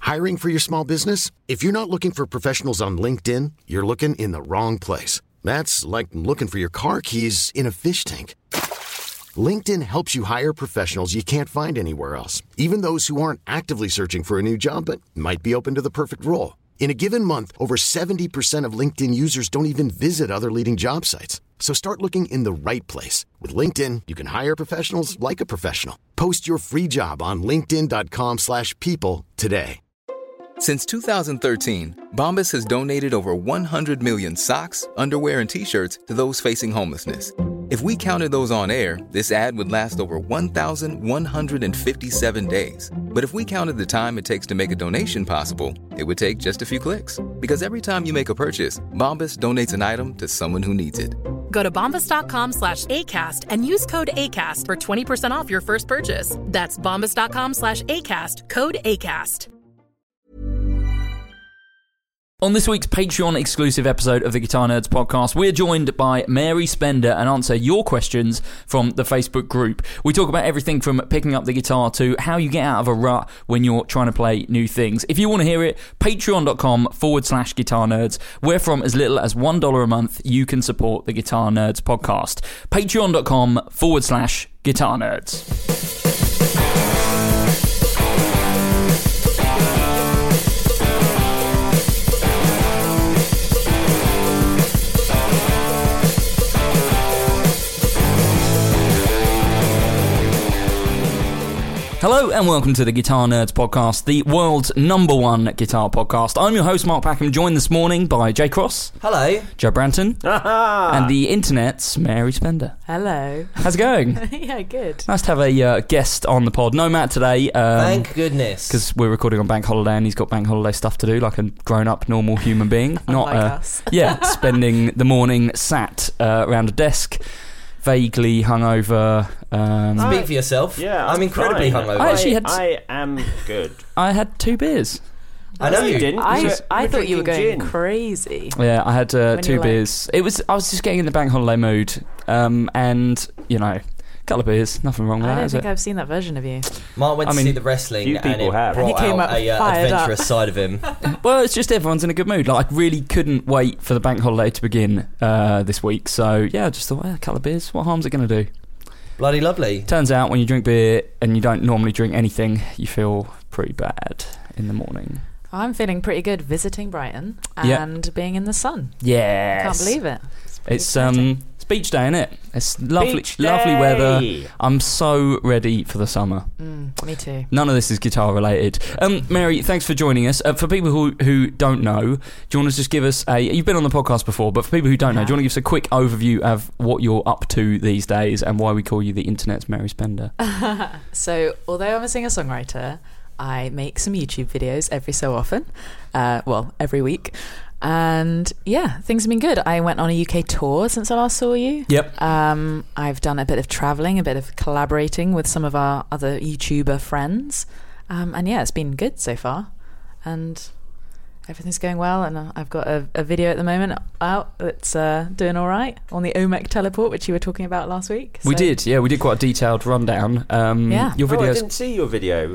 Hiring for your small business? If you're not looking for professionals on LinkedIn, you're looking in the wrong place. That's like looking for your car keys in a fish tank. LinkedIn helps you hire professionals you can't find anywhere else, even those who aren't actively searching for a new job but might be open to the perfect role. In a given month, over 70% of LinkedIn users don't even visit other leading job sites. So start looking in the right place. With LinkedIn, you can hire professionals like a professional. Post your free job on linkedin.com/people today. Since 2013, Bombas has donated over 100 million socks, underwear, and T-shirts to those facing homelessness. If we counted those on air, this ad would last over 1,157 days. But if we counted the time it takes to make a donation possible, it would take just a few clicks. Because every time you make a purchase, Bombas donates an item to someone who needs it. Go to bombas.com/ACAST and use code ACAST for 20% off your first purchase. That's bombas.com/ACAST, code ACAST. On this week's Patreon exclusive episode of the Guitar Nerds podcast, we're joined by Mary Spender and answer your questions from the Facebook group. We talk about everything from picking up the guitar to how you get out of a rut when you're trying to play new things. If you want to hear it, patreon.com/Guitar Nerds, where from as little as $1 a month, you can support the Guitar Nerds podcast. Patreon.com/Guitar Nerds. Hello and welcome to the Guitar Nerds podcast, the world's #1 guitar podcast. I'm your host, Mark Packham, joined this morning by Jay Cross. Hello. Joe Branton. And the internet's Mary Spender. Hello. How's it going? Yeah, good. Nice to have a guest on the pod. No Matt today. Thank goodness. Because we're recording on bank holiday and he's got bank holiday stuff to do like a grown-up, normal human being. Not us. Yeah, spending the morning sat around a desk, vaguely hungover. Speak for yourself. Yeah, I'm incredibly hungover. I am good. I had 2 beers. I know you didn't. I thought you were going gin. crazy. Yeah, I had 2 like- beers. I was just getting in the bank holiday mood, and you know, a couple of beers, nothing wrong with I that. don't Is think it? I've seen that version of you. Mark went I to mean, see the wrestling few and people it have. brought And he came out up a fired adventurous up. side of him. Well, it's just everyone's in a good mood. Like, I really couldn't wait for the bank holiday to begin this week. So yeah, I just thought, a couple of beers. What harm's it going to do? Bloody lovely. Turns out when you drink beer and you don't normally drink anything, you feel pretty bad in the morning. I'm feeling pretty good visiting Brighton and being in the sun. Yes. Can't believe it. It's beach day, isn't it? It's lovely, Beach day. lovely weather. I'm so ready for the summer. Me too. None of this is guitar related. Mary, thanks for joining us. For people who don't know, do you want to just give us you've been on the podcast before, but for people who don't know, do you want to give us a quick overview of what you're up to these days and why we call you the internet's Mary Spender? So, although I'm a singer-songwriter, I make some YouTube videos every so often. Every week. And yeah, things have been good. I went on a UK tour since I last saw you. Yep. I've done a bit of travelling, a bit of collaborating with some of our other YouTuber friends. And yeah, it's been good so far. And everything's going well. And I've got a video at the moment out that's doing all right on the OMEC teleport, which you were talking about last week. We did quite a detailed rundown. Yeah. Your I videos. didn't see your video.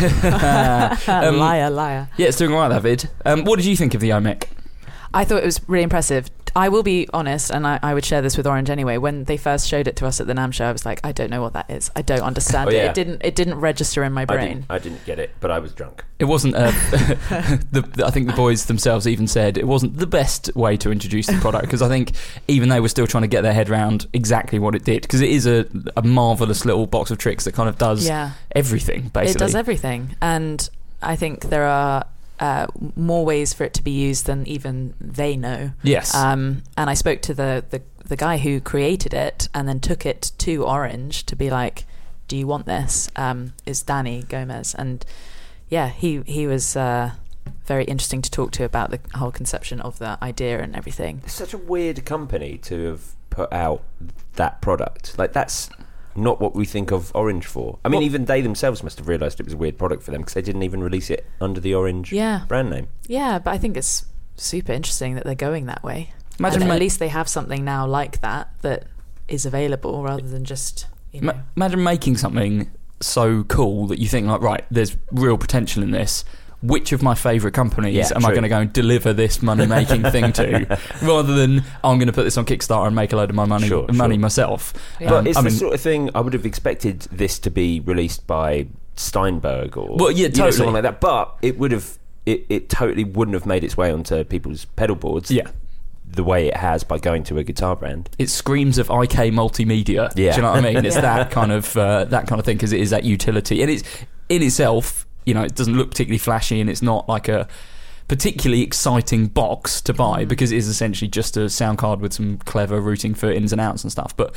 Liar. Yeah, it's doing all right, that vid. What did you think of the OMEC? I thought it was really impressive. I will be honest, and I would share this with Orange anyway. When they first showed it to us at the NAMM show, I was like, I don't know what that is. I don't understand yeah. it. It didn't register in my brain. I didn't get it, but I was drunk. It wasn't. I think the boys themselves even said it wasn't the best way to introduce the product, because I think even they were still trying to get their head around exactly what it did, because it is a marvelous little box of tricks that kind of does everything. Basically, it does everything, and I think there are more ways for it to be used than even they know. Yes. And I spoke to the guy who created it and then took it to Orange to be like, do you want this? Is Danny Gomez. And yeah, he was very interesting to talk to about the whole conception of the idea and everything. It's such a weird company to have put out that product. Like, that's not what we think of Orange for. I mean, even they themselves must have realised it was a weird product for them, because they didn't even release it under the Orange brand name. Yeah, but I think it's super interesting that they're going that way. Imagine at least they have something now like that is available rather than just, you know. Imagine making something so cool that you think, like, right, there's real potential in this. which of my favourite companies Yeah, am I true. going to go and deliver this money-making thing to, rather than I'm going to put this on Kickstarter and make a load of my money Sure. myself. Yeah. But it's I the mean, sort of thing I would have expected this to be released by Steinberg or Well, yeah, totally. someone like that. But it would have, it totally wouldn't have made its way onto people's pedal boards. yeah. The way it has by going to a guitar brand. It screams of IK Multimedia. Yeah. Do you know what I mean? It's that kind of thing, because it is that utility, and it's in itself. You know, it doesn't look particularly flashy, and it's not like a particularly exciting box to buy, because it is essentially just a sound card with some clever routing for ins and outs and stuff. But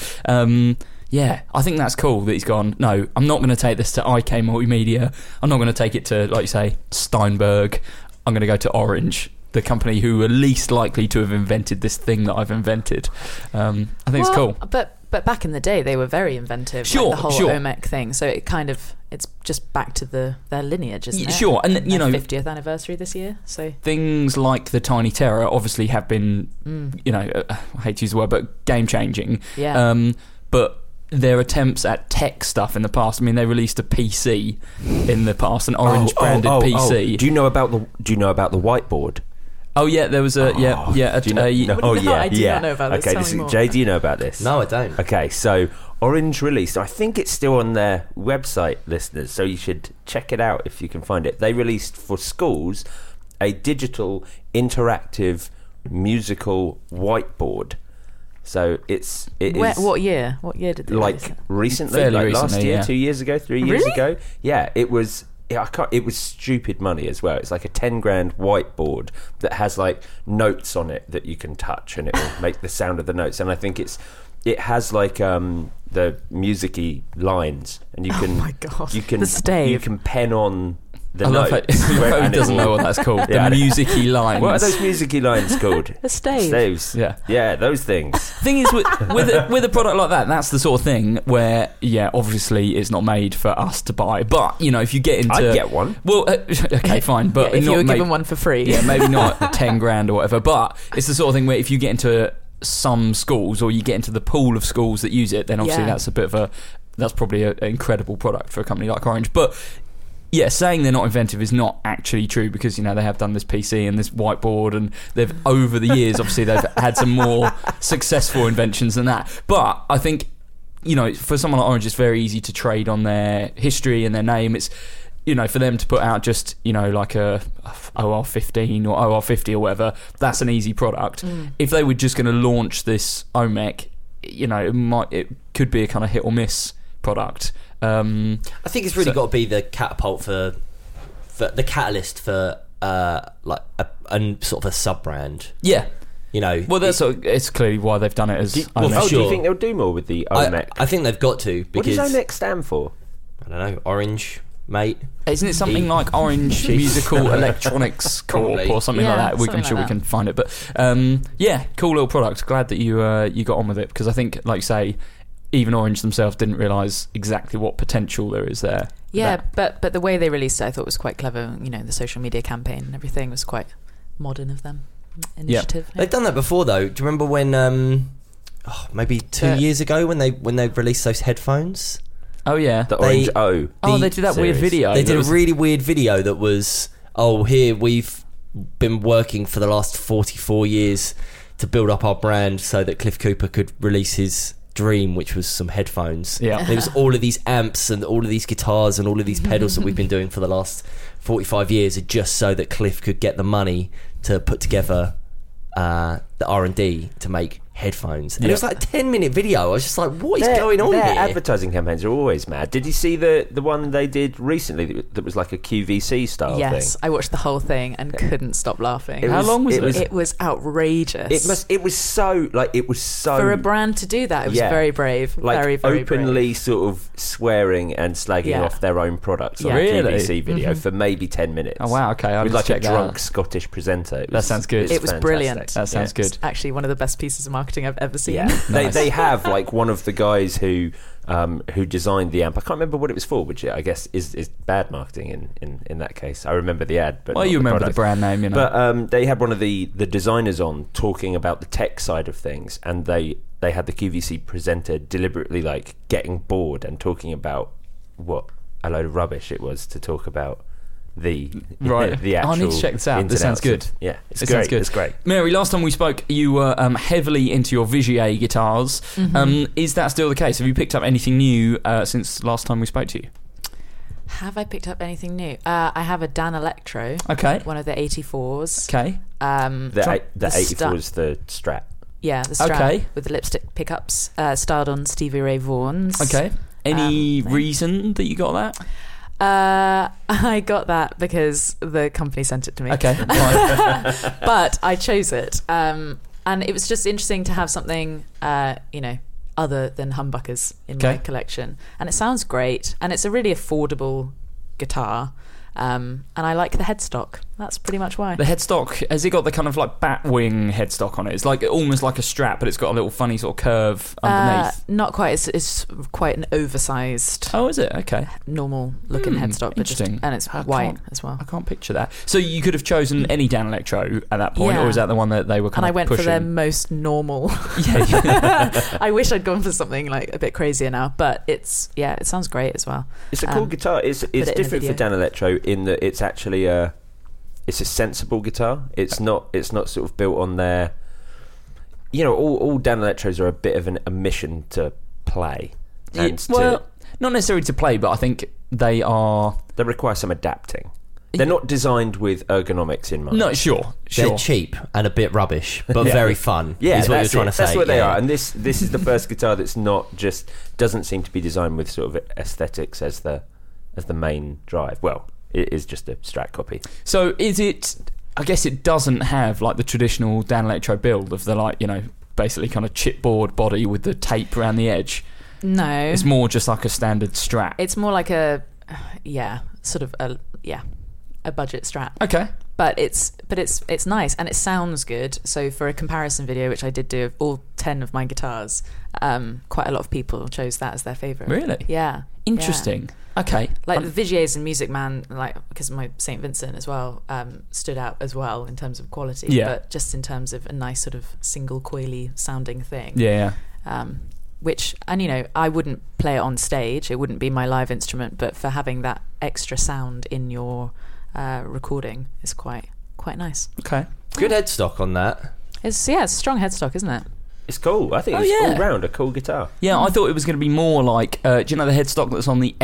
yeah, I think that's cool that he's gone, no, I'm not going to take this to IK Multimedia. I'm not going to take it to, like you say, Steinberg. I'm going to go to Orange, the company who are least likely to have invented this thing that I've invented. I think it's cool. But back in the day, they were very inventive. Sure, like the whole sure. OMEC thing. So it kind of, it's just back to their lineage, isn't it? Sure, and their you know, 50th anniversary this year. So things like the Tiny Terror obviously have been, you know, I hate to use the word, but game changing. Yeah. But their attempts at tech stuff in the past. I mean, they released a PC in the past, an orange branded PC. Do you know about the whiteboard? Oh yeah, there was a Do you know? No, I do not know about this. Okay, Tell me more. Jay, do you know about this? No, I don't. Okay, so Orange released, I think it's still on their website, listeners, so you should check it out if you can find it. They released for schools a digital interactive musical whiteboard. So it is What year? What year did they release like it? recently, Fairly like last recently, year, yeah. 2 years ago, 3 years Really? ago. Yeah, it was. It was stupid money as well. It's like a 10 grand whiteboard that has like notes on it that you can touch, and it will make the sound of the notes. And I think it has like the music-y lines, and you can my God. you can The stave. you can pen on the I love notes. it. and He it doesn't will- know what that's called. Yeah, I The don't- music-y lines. What are those music-y lines called? The stave. Staves. Yeah. Those things. Thing is, with a product like that, that's the sort of thing where, yeah, obviously it's not made for us to buy. But you know, if you get into, I'd get one. Well, okay, fine, but Yeah, if you not were maybe- given one for free. yeah, maybe not 10 grand or whatever. But it's the sort of thing where if you get into some schools, or you get into the pool of schools that use it, then obviously Yeah. that's probably an incredible product for a company like Orange. But yeah, saying they're not inventive is not actually true, because you know they have done this PC and this whiteboard, and they've over the years obviously they've had some more successful inventions than that. But I think, you know, for someone like Orange, it's very easy to trade on their history and their name. It's, you know, for them to put out just, you know, like a OR15 or OR50 or whatever, that's an easy product. If they were just going to launch this OMEC, you know, it could be a kind of hit or miss product. I think it's really got to be the catapult for the catalyst for like a sort of a sub brand. Yeah. You know, Well, it's clearly why they've done it as well, OMEC. for Do you sure. think they'll do more with the OMEC? I think they've got to, What does because OMEC stand for? I don't know, Orange, mate. Isn't it something like Orange Musical Electronics Corp Probably. or something Yeah, like that? something I'm sure like we that. can find it. But yeah, cool little product. Glad that you got on with it, because I think, like you say, even Orange themselves didn't realise exactly what potential there is there. Yeah, but the way they released it, I thought was quite clever. You know, the social media campaign and everything was quite modern of them. Initiative. They've done that before, though. Do you remember when maybe 2 years ago when they released those headphones? Oh yeah. The Orange O. Oh, they did that weird series. video. They that did a was- really weird video that was, here we've been working for the last 44 years to build up our brand so that Cliff Cooper could release his dream, which was some headphones. Yeah. And it was all of these amps and all of these guitars and all of these pedals that we've been doing for the last 45 years, just so that Cliff could get the money to put together the R&D to make headphones. And it was like a 10-minute video. I was just like, what is going on their here? advertising campaigns are always mad. Did you see the one they did recently that was like a QVC style Yes, thing? I watched the whole thing and couldn't stop laughing. How long was it? It was outrageous. It was so For a brand to do that, it was Yeah. very brave. like very, very openly brave. sort of swearing and slagging Yeah. off their own products on Yeah. a Really? QVC video for maybe 10 minutes. Oh wow. Okay, I'll With just like a check that drunk out. Scottish presenter. That sounds good. it's It was fantastic. brilliant. That sounds good. It's actually one of the best pieces of marketing I've ever seen. Yeah, Nice. they have like one of the guys who designed the amp. I can't remember what it was for, which I guess is bad marketing in that case. I remember the ad, but Well, not you remember product. the brand name, you know. But they had one of the designers on talking about the tech side of things, and they had the QVC presenter deliberately like getting bored and talking about what a load of rubbish it was to talk about the Right. the actual. I need to check this out. This sounds good. Yeah, it's It great. sounds good. It's great. Mary, last time we spoke, you were heavily into your Vigier guitars. Is that still the case? Have you picked up anything new since last time we spoke to you? Have I picked up anything new? I have a Dan Electro. Okay. One of the 84s. Okay. The 84 is the Strat. Yeah, the Strat Okay. with the lipstick pickups, styled on Stevie Ray Vaughan's. Okay. Any reason that you got that? I got that because the company sent it to me. Okay. Fine. But I chose it. And it was just interesting to have something, other than humbuckers in my collection. And it sounds great. And it's a really affordable guitar. And I like the headstock. That's pretty much why. The headstock, has it got the kind of like bat wing headstock on it? It's like almost like a Strat, but it's got a little funny sort of curve underneath. Not quite. It's quite an oversized, Oh, is it? Okay. normal looking headstock. But interesting. and it's I white can't- as well. I can't picture that. So you could have chosen any Dan Electro at that point, Yeah. or is that the one that they were And kind I of went pushing? for their most normal. Yeah. I wish I'd gone for something like a bit crazier now, but it sounds great as well. It's a cool guitar. It's it in a different for video. Dan Electro in that it's actually it's a sensible guitar. It's not sort of built on their. All Dan Electros are a bit of a mission to play, and Well, not necessarily to play, but I think they are. they require some adapting. They're not designed with ergonomics in mind. No, sure. They're cheap and a bit rubbish, but very fun. Yeah, is what you're that's trying it. to say. That's what they yeah. are, and this is the first guitar that's not just doesn't seem to be designed with sort of aesthetics as the main drive. Well, it is just a Strat copy. So is it? I guess it doesn't have like the traditional Dan Electro build of the basically kind of chipboard body with the tape around the edge. No, It's more just like a standard Strat. it's more like a budget Strat. Okay. But it's nice and it sounds good. So for a comparison video, which I did do of all 10 of my guitars, quite a lot of people chose that as their favourite. Really? Yeah. Interesting. Okay. Like the Vigiers and Music Man, like because my St. Vincent as well, stood out as well in terms of quality. Yeah. But just in terms of a nice sort of single coily sounding thing. Yeah. Which, and I wouldn't play it on stage. It wouldn't be my live instrument, but for having that extra sound in your recording is quite nice. Okay. Good headstock on that. It's a strong headstock, isn't it? It's cool. I think Oh, it's yeah. all round a cool guitar. Yeah, I thought it was going to be more like, do you know the headstock that's on the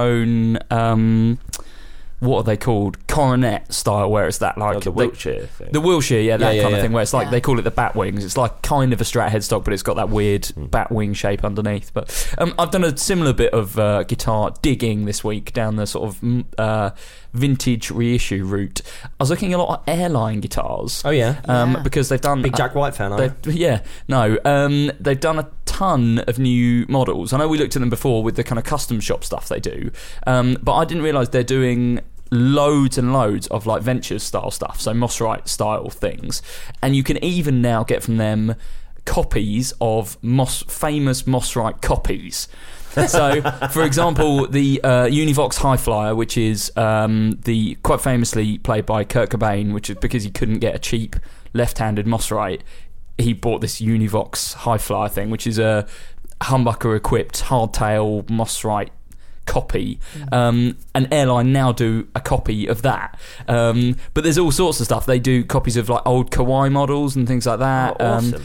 Epiphone? What are they called? Coronet style, where it's that like The Wiltshire thing. The Wiltshire, yeah, that Yeah, kind of yeah. thing, where it's like Yeah. they call it the bat wings. It's like kind of a Strat headstock, but it's got that weird bat wing shape underneath. But I've done a similar bit of guitar digging this week down the sort of vintage reissue route. I was looking at a lot of airline guitars. Oh yeah. Yeah. Because they've done Big Jack White fan, are you? they've done a ton of new models. I know we looked at them before with the kind of custom shop stuff they do, but I didn't realise they're doing loads and loads of like Ventures style stuff, so Mosrite style things, and you can even now get from them copies of famous Mosrite copies. So, for example, the Univox High Flyer, which is the quite famously played by Kurt Cobain, which is because he couldn't get a cheap left-handed Mosrite, he bought this Univox High Flyer thing, which is a humbucker-equipped hardtail Mosrite copy. An airline now do a copy of that, but there's all sorts of stuff. They do copies of like old Kawai models and things like that. Oh, awesome.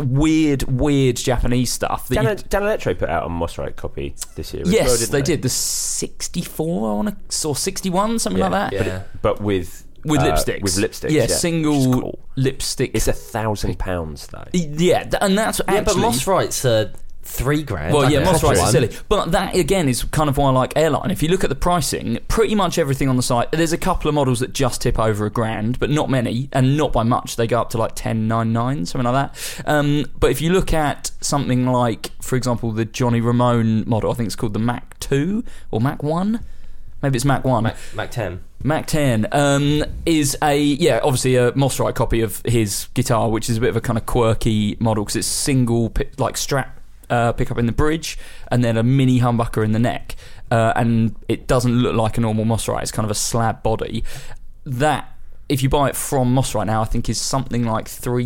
Weird Japanese stuff that Dan Electro put out a Mosrite copy this year. yes, as well, didn't they did the 64, I want to, or 61, something like that. Yeah. But with Lipsticks. With lipsticks, yeah, which is single cool. lipstick. It's £1,000 though. Yeah, and that's Yeah, but actually. Mosrite's $3,000. Well, yeah, Like a Mosrite's proper silly. one. But that, again, is kind of why I like Airline. If you look at the pricing, pretty much everything on the site, there's a couple of models that just tip over £1,000, but not many, and not by much. They go up to like 10,999, something like that. But if you look at something like, for example, the Johnny Ramone model, I think it's called the Mac 2 or Mac 1. Maybe it's Mac 1. Mac 10. Mac 10 is obviously a Mosrite copy of his guitar, which is a bit of a kind of quirky model because it's single like Strat pickup in the bridge and then a mini humbucker in the neck, and it doesn't look like a normal Mosrite. It's kind of a slab body. That if you buy it from Moss right now, I think is something like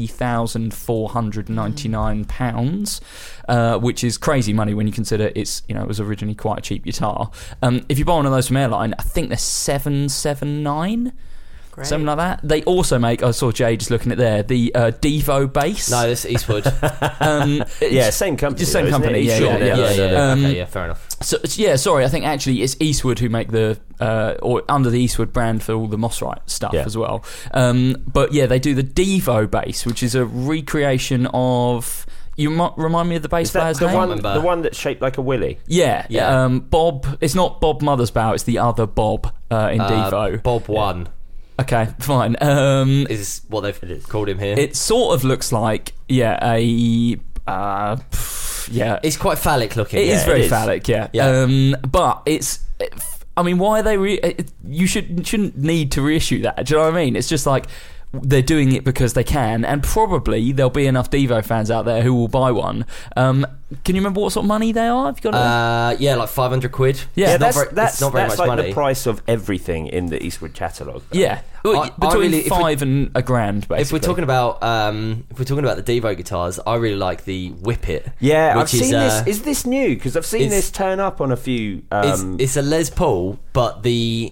£3,499, which is crazy money when you consider it was originally quite a cheap guitar. If you buy one of those from Airline, I think they're $779. Great. Something like that. They also make, I saw Jay just looking at there, the Devo bass. No, this is Eastwood. Same company. Just same company, yeah. Okay, fair enough. So sorry, I think actually it's Eastwood who make the or under the Eastwood brand for all the Mossrite stuff as well. But yeah, they do the Devo bass, which is a recreation of. You might remind me of the bass player's name. The one that's shaped like a willy. Yeah. Bob. It's not Bob Mothersbaugh. It's the other Bob in Devo. Bob One. Okay, fine. Is what they've called him here. It sort of looks like it's quite phallic looking. It is very phallic, yeah. But it's. I mean, why are they? You shouldn't need to reissue that. Do you know what I mean? It's just like they're doing it because they can, and probably there'll be enough Devo fans out there who will buy one. Can you remember what sort of money they are? Have you got like £500. Yeah, that's not very much like money. The price of everything in the Eastwood catalogue. Yeah, between $5 and $1,000, basically. If we're talking about the Devo guitars, I really like the Whippet. Yeah, I've seen this. Is this new? Because I've seen this turn up on a few. It's a Les Paul, but the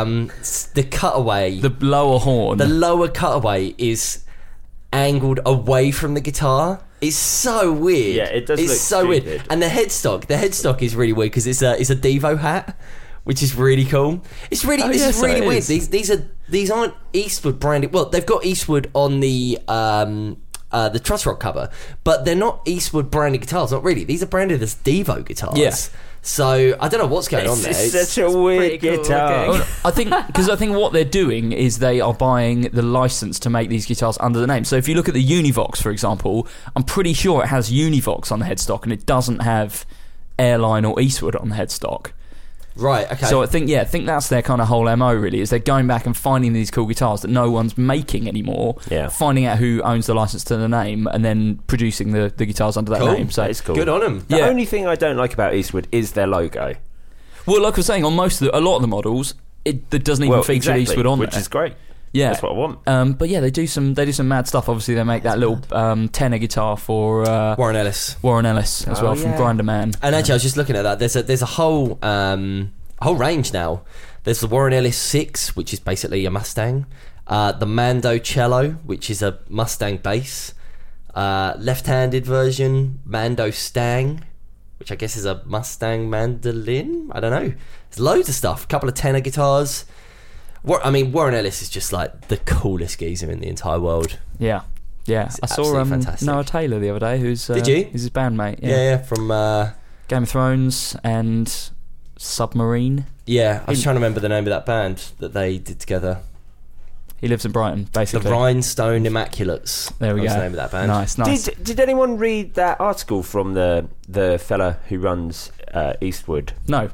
cutaway, the lower horn, the lower cutaway is angled away from the guitar. It's so weird. Yeah, it does. It's look so stupid. weird. And the headstock is really weird because it's a Devo hat, which is really cool. It's really really weird. These aren't Eastwood branded. Well, they've got Eastwood on the Truss Rock cover, but they're not Eastwood branded guitars. Not really. These are branded as Devo guitars. Yeah. So I don't know what's going on there. It's such a weird guitar. I think what they're doing is they are buying the license to make these guitars under the name. So if you look at the Univox, for example, I'm pretty sure it has Univox on the headstock and it doesn't have Airline or Eastwood on the headstock. Right, okay. So I think that's their kind of whole MO, really, is they're going back and finding these cool guitars that no one's making anymore, finding out who owns the license to the name, and then producing the guitars under that name. So it's cool. Good on them. The only thing I don't like about Eastwood is their logo. Well, like I was saying, on a lot of the models, it doesn't even feature Eastwood on which there. is great. Yeah, that's what I want. But yeah, they do some mad stuff. Obviously, they make that little tenor guitar for Warren Ellis as well from Grinder Man. And actually, I was just looking at that. There's a whole range now. There's the Warren Ellis 6, which is basically a Mustang. The Mando Cello, which is a Mustang bass. Left-handed version, Mando Stang, which I guess is a Mustang mandolin. I don't know. There's loads of stuff. A couple of tenor guitars. Warren Ellis is just like the coolest geezer in the entire world. Yeah. I saw fantastic. Noah Taylor the other day. Who's did you? He's his bandmate. Yeah, from Game of Thrones and Submarine. Yeah, I was trying to remember the name of that band that they did together. He lives in Brighton, basically. The Rhinestone Immaculates. There we go. That's the name of that band. Nice. Did anyone read that article from the fella who runs Eastwood? No.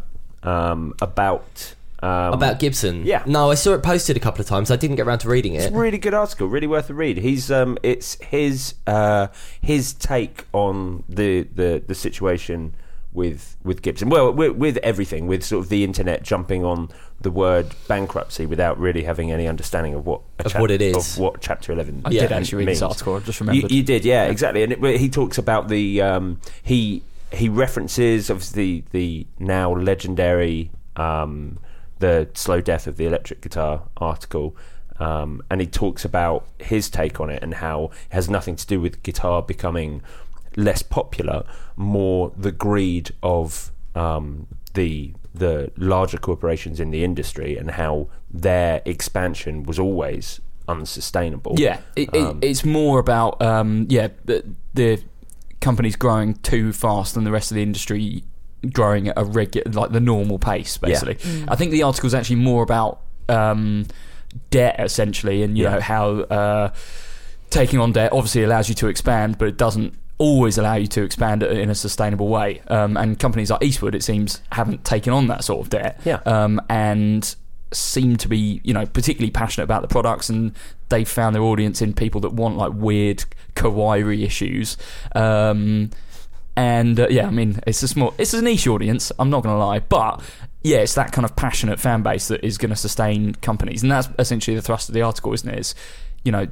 About Gibson? Yeah. No, I saw it posted a couple of times. I didn't get around to reading it. It's a really good article, really worth a read. He's it's his take on the situation with Gibson. Well, with everything, with sort of the internet jumping on the word bankruptcy without really having any understanding of what it is, of what Chapter 11. I did actually read this article. I just remembered. You did, yeah, exactly. And he talks about the he references obviously the now legendary the slow death of the electric guitar article. And he talks about his take on it and how it has nothing to do with guitar becoming less popular, more the greed of the larger corporations in the industry and how their expansion was always unsustainable. Yeah, it's more about the companies growing too fast and the rest of the industry growing at a regular, like the normal pace, basically. Yeah. I think the article is actually more about debt, essentially, and you know how taking on debt obviously allows you to expand, but it doesn't always allow you to expand in a sustainable way. And companies like Eastwood, it seems, haven't taken on that sort of debt. Yeah. And seem to be, particularly passionate about the products, and they've found their audience in people that want like weird kawaii issues. It's a niche audience, I'm not going to lie, but yeah, it's that kind of passionate fan base that is going to sustain companies, and that's essentially the thrust of the article, isn't it? Is, you know,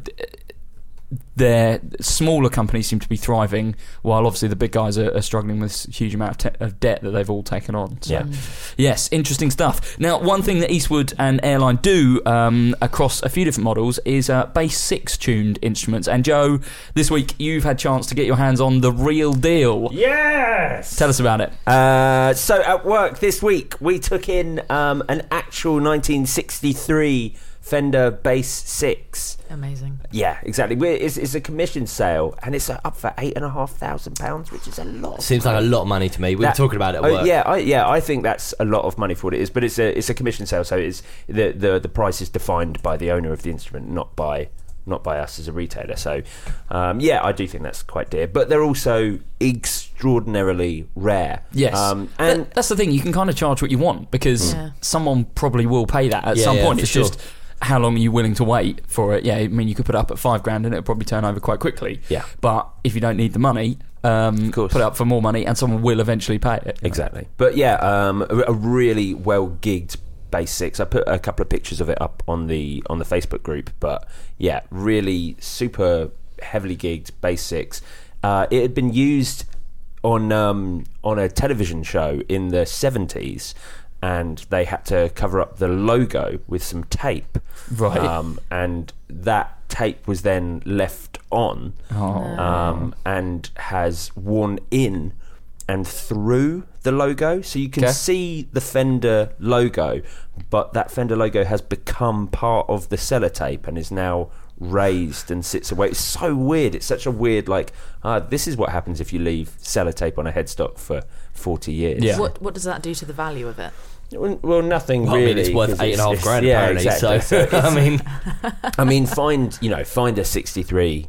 their smaller companies seem to be thriving, while obviously the big guys are struggling with this huge amount of debt that they've all taken on. So, yes, interesting stuff. Now, one thing that Eastwood and Airline do across a few different models is Bass 6 tuned instruments. And Joe, this week you've had a chance to get your hands on the real deal. Yes! Tell us about it. So at work this week, we took in an actual 1963 Fender Bass 6. Amazing. Yeah, exactly. It's a commission sale, and it's up for £8,500, which is a lot. Seems like a lot of money to me. We were talking about it at work. I think that's a lot of money for what it is. But it's a commission sale, so it's the price is defined by the owner of the instrument, not by us as a retailer. So, I do think that's quite dear. But they're also extraordinarily rare. Yes, and that's the thing. You can kind of charge what you want, because someone probably will pay that at some point. It's just how long are you willing to wait for it? Yeah, I mean, you could put it up at $5,000 and it'll probably turn over quite quickly. Yeah, but if you don't need the money, put it up for more money, and someone will eventually pay it. Exactly. But a really well gigged Bass 6. I put a couple of pictures of it up on the Facebook group, but yeah, really super heavily gigged Bass 6. It had been used on a television show in the 70s, and they had to cover up the logo with some tape. Right. And that tape was then left on and has worn in and through the logo, so you can see the Fender logo, but that Fender logo has become part of the sellotape and is now raised and sits away. It's so weird. It's such a weird, this is what happens if you leave sellotape on a headstock for 40 years. Yeah. What does that do to the value of it? Well, nothing really. I mean, it's worth $8,500 apparently. Exactly. So I mean, find a 63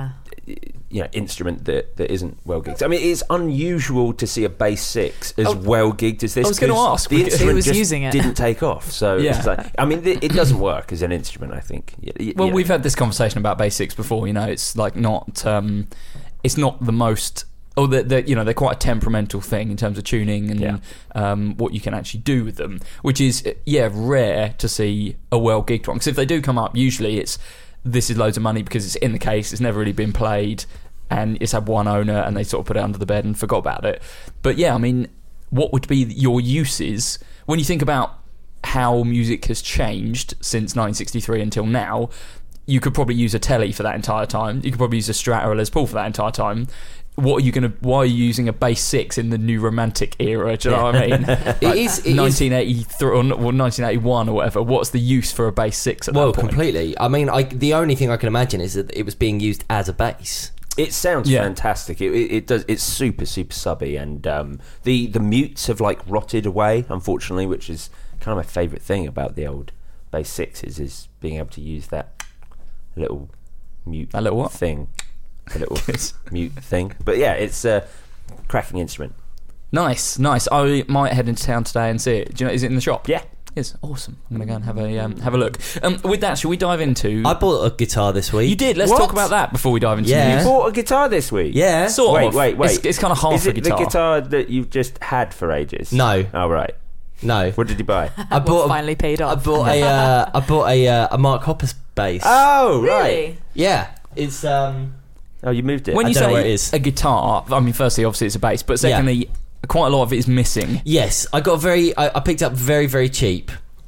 instrument that isn't well gigged. I mean, it's unusual to see a Bass 6 as well gigged as this. I was going to ask. The instrument was using it. didn't take off. So it's it doesn't work as an instrument, I think. Well, we've had this conversation about Bass 6 before. You know, it's like not it's not the most. Oh, they're quite a temperamental thing in terms of tuning and what you can actually do with them, which is rare to see a well gigged one. Because if they do come up, usually this is loads of money because it's in the case, it's never really been played, and it's had one owner and they sort of put it under the bed and forgot about it. But yeah, I mean, what would be your uses when you think about how music has changed since 1963 until now? You could probably use a telly for that entire time. You could probably use a Strat or a Les Paul for that entire time. Why are you using a Bass 6 in the new romantic era? Do you know what I mean? It is 1983 or 1981 or whatever. What's the use for a Bass 6 at that point? Well, completely. I mean, the only thing I can imagine is that it was being used as a bass. It sounds fantastic. It does. It's super subby, and the mutes have rotted away, unfortunately, which is kind of my favourite thing about the old Bass 6s is being able to use that little mute thing. A little mute thing. But yeah, it's a cracking instrument. Nice. I might head into town today and see it. Do you know, is it in the shop? Yeah. It's awesome. I'm going to go and have a look. With that, shall we dive into... I bought a guitar this week. You did? Let's talk about that before we dive into news. You bought a guitar this week? Yeah. Sort of. Wait. It's kind of half a guitar. Is it the guitar that you've just had for ages? No. Oh, right. No. What did you buy? Finally paid off. I bought a Mark Hoppus bass. Oh, right. Really? Yeah. It's... Oh, you moved it. When you don't know say where it is. A guitar, I mean, firstly, obviously it's a bass, but secondly, quite a lot of it is missing. Yes, I picked up very, very cheap.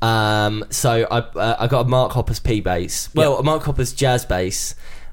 So I got a Mark Hoppus P bass. Well, a Mark Hoppus jazz bass,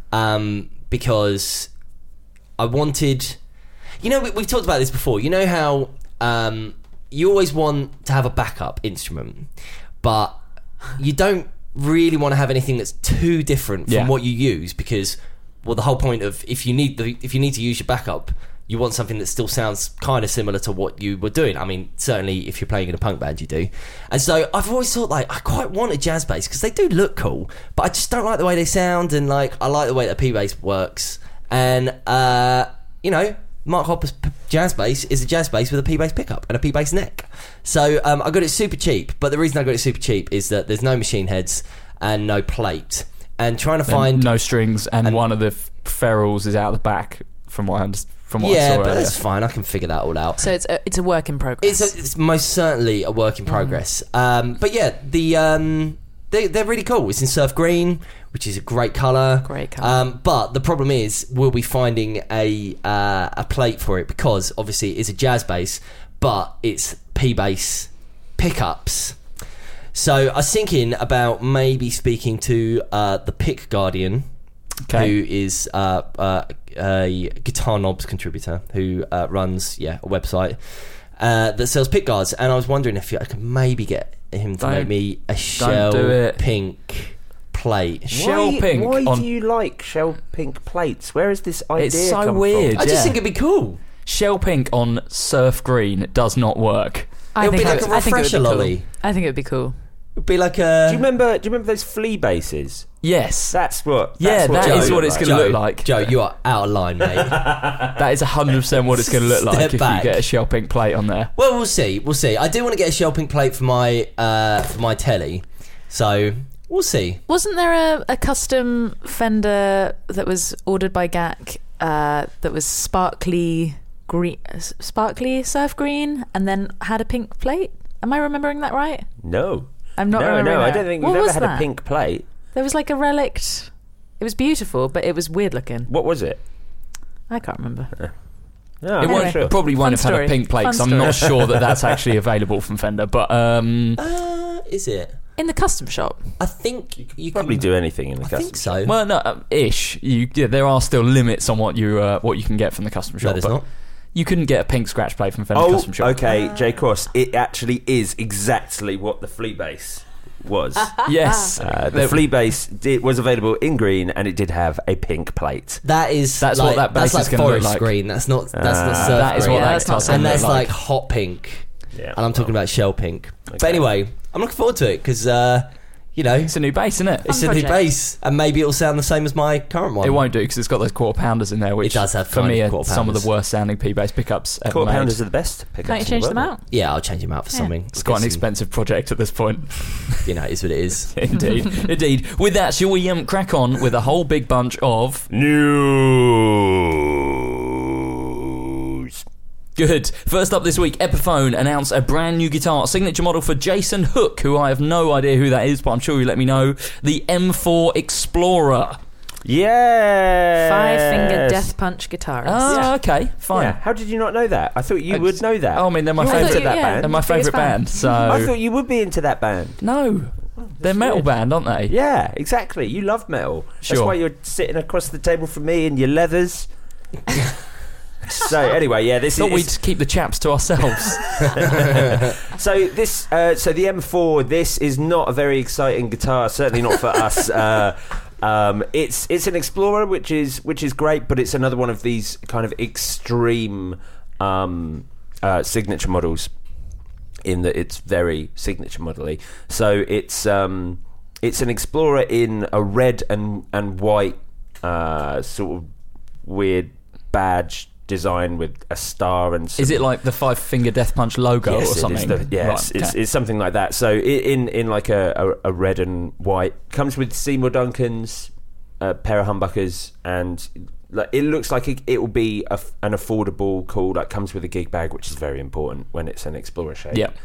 because I wanted. You know, we've talked about this before. You know how you always want to have a backup instrument, but you don't really want to have anything that's too different from what you use, because. Well, the whole point of if you need to use your backup, you want something that still sounds kind of similar to what you were doing. I mean, certainly if you're playing in a punk band, you do. And so I've always thought I quite want a jazz bass because they do look cool, but I just don't like the way they sound, and I like the way that P bass works. And Mark Hoppus jazz bass is a jazz bass with a P bass pickup and a P bass neck. So I got it super cheap, but the reason I got it super cheap is that there's no machine heads and no plate. And trying to find no strings, and one of the ferrules is out the back from what I saw Yeah, but earlier. that's fine. I can figure that all out. So it's a work in progress. It's most certainly a work in progress. But yeah, they're really cool. It's in surf green, which is a great colour. Great colour. But the problem is, we'll be finding a plate for it, because obviously it's a jazz bass, but it's P bass pickups. So I was thinking about maybe speaking to the Pick Guardian, who is a Guitar Knobs contributor who runs a website that sells pick guards, and I was wondering if I could maybe get him to make me a shell pink plate. Shell pink. Why do you like shell pink plates? Where is this idea? It's so come weird. From? I just think it'd be cool. Shell pink on surf green does not work. It would be like a refresher lolly. I think it would be cool. It would be like a... Do you remember those flea bases? Yes. That's what. Yeah, that's that is Joe what it's looked going to like. look like. Joe, you are out of line, mate. That is 100% what it's going to look like Step if back. you get a shell pink plate on there. Well, we'll see. I do want to get a shell pink plate for my telly, so we'll see. Wasn't there a custom Fender that was ordered by GAC that was sparkly surf green, and then had a pink plate? Am I remembering that right? No. I'm not remembering No, I that. don't think What we've ever was had that? a pink plate. There was like a relict. It was beautiful, but it was weird looking. What was it? I can't remember. No, It I'm won't, not sure. probably won't Fun have had a story. pink plate, Fun so I'm not sure that that's actually available from Fender. But Is it? In the custom shop. I think you Probably can do anything in the I custom. think so. well, no, ish. There are still limits on what you can get from the custom shop. No, there's but not. You couldn't get a pink scratch plate from Fender Oh, custom shop. okay, J Cross. It actually is exactly what the flea base was. Yes, The flea base was available in green, and it did have a pink plate. That's what like, that bass that's is like gonna look forest like. green. That's not surf that is green. what Yeah, that that's not guitar's surf And gonna that's look like hot pink. Yeah, And I'm talking about shell pink. But Okay. anyway, I'm looking forward to it because It's a new bass, isn't it? it's a new project. bass, and maybe it'll sound the same as my current one. It won't do because it's got those quarter pounders in there, which It does have for tiny me are quarter some of pounders. the worst sounding P bass pickups ever Quarter made. pounders are the best pickups. Can't you change them out? Yeah, I'll change them out for something. It's quite an expensive project at this point. You know, it is what it is. Indeed, indeed. With that, shall we crack on with a whole big bunch of News. Good. First up this week, Epiphone announced a brand new guitar, signature model for Jason Hook, who I have no idea who that is, but I'm sure you let me know. The M4 Explorer. Yeah. 5-finger death punch guitarist. Oh, okay, fine. Yeah. How did you not know that? I thought you would know that. Oh, I mean, they're my You're into favourite that yeah. band. They're my Biggest favourite fan. band. So I thought you would be into that band. no, they're metal weird. band, aren't they? Yeah, exactly. You love metal. Sure. That's why you're sitting across the table from me in your leathers. So anyway, yeah, this Thought is. we'd keep the chaps to ourselves. So this, so the M4. This is not a very exciting guitar. Certainly not for us. It's an Explorer, which is great, but it's another one of these kind of extreme signature models. In that it's very signature model-y. So it's an Explorer in a red and white sort of weird badge design with a star and. Is it like the 5-finger death punch logo Yes, or something? Yes, Right, okay. it's something like that. So in like a red and white, comes with Seymour Duncan's pair of humbuckers, and like it looks like it will be an affordable, cool. Like comes with a gig bag, which is very important when it's an Explorer shape. Yeah.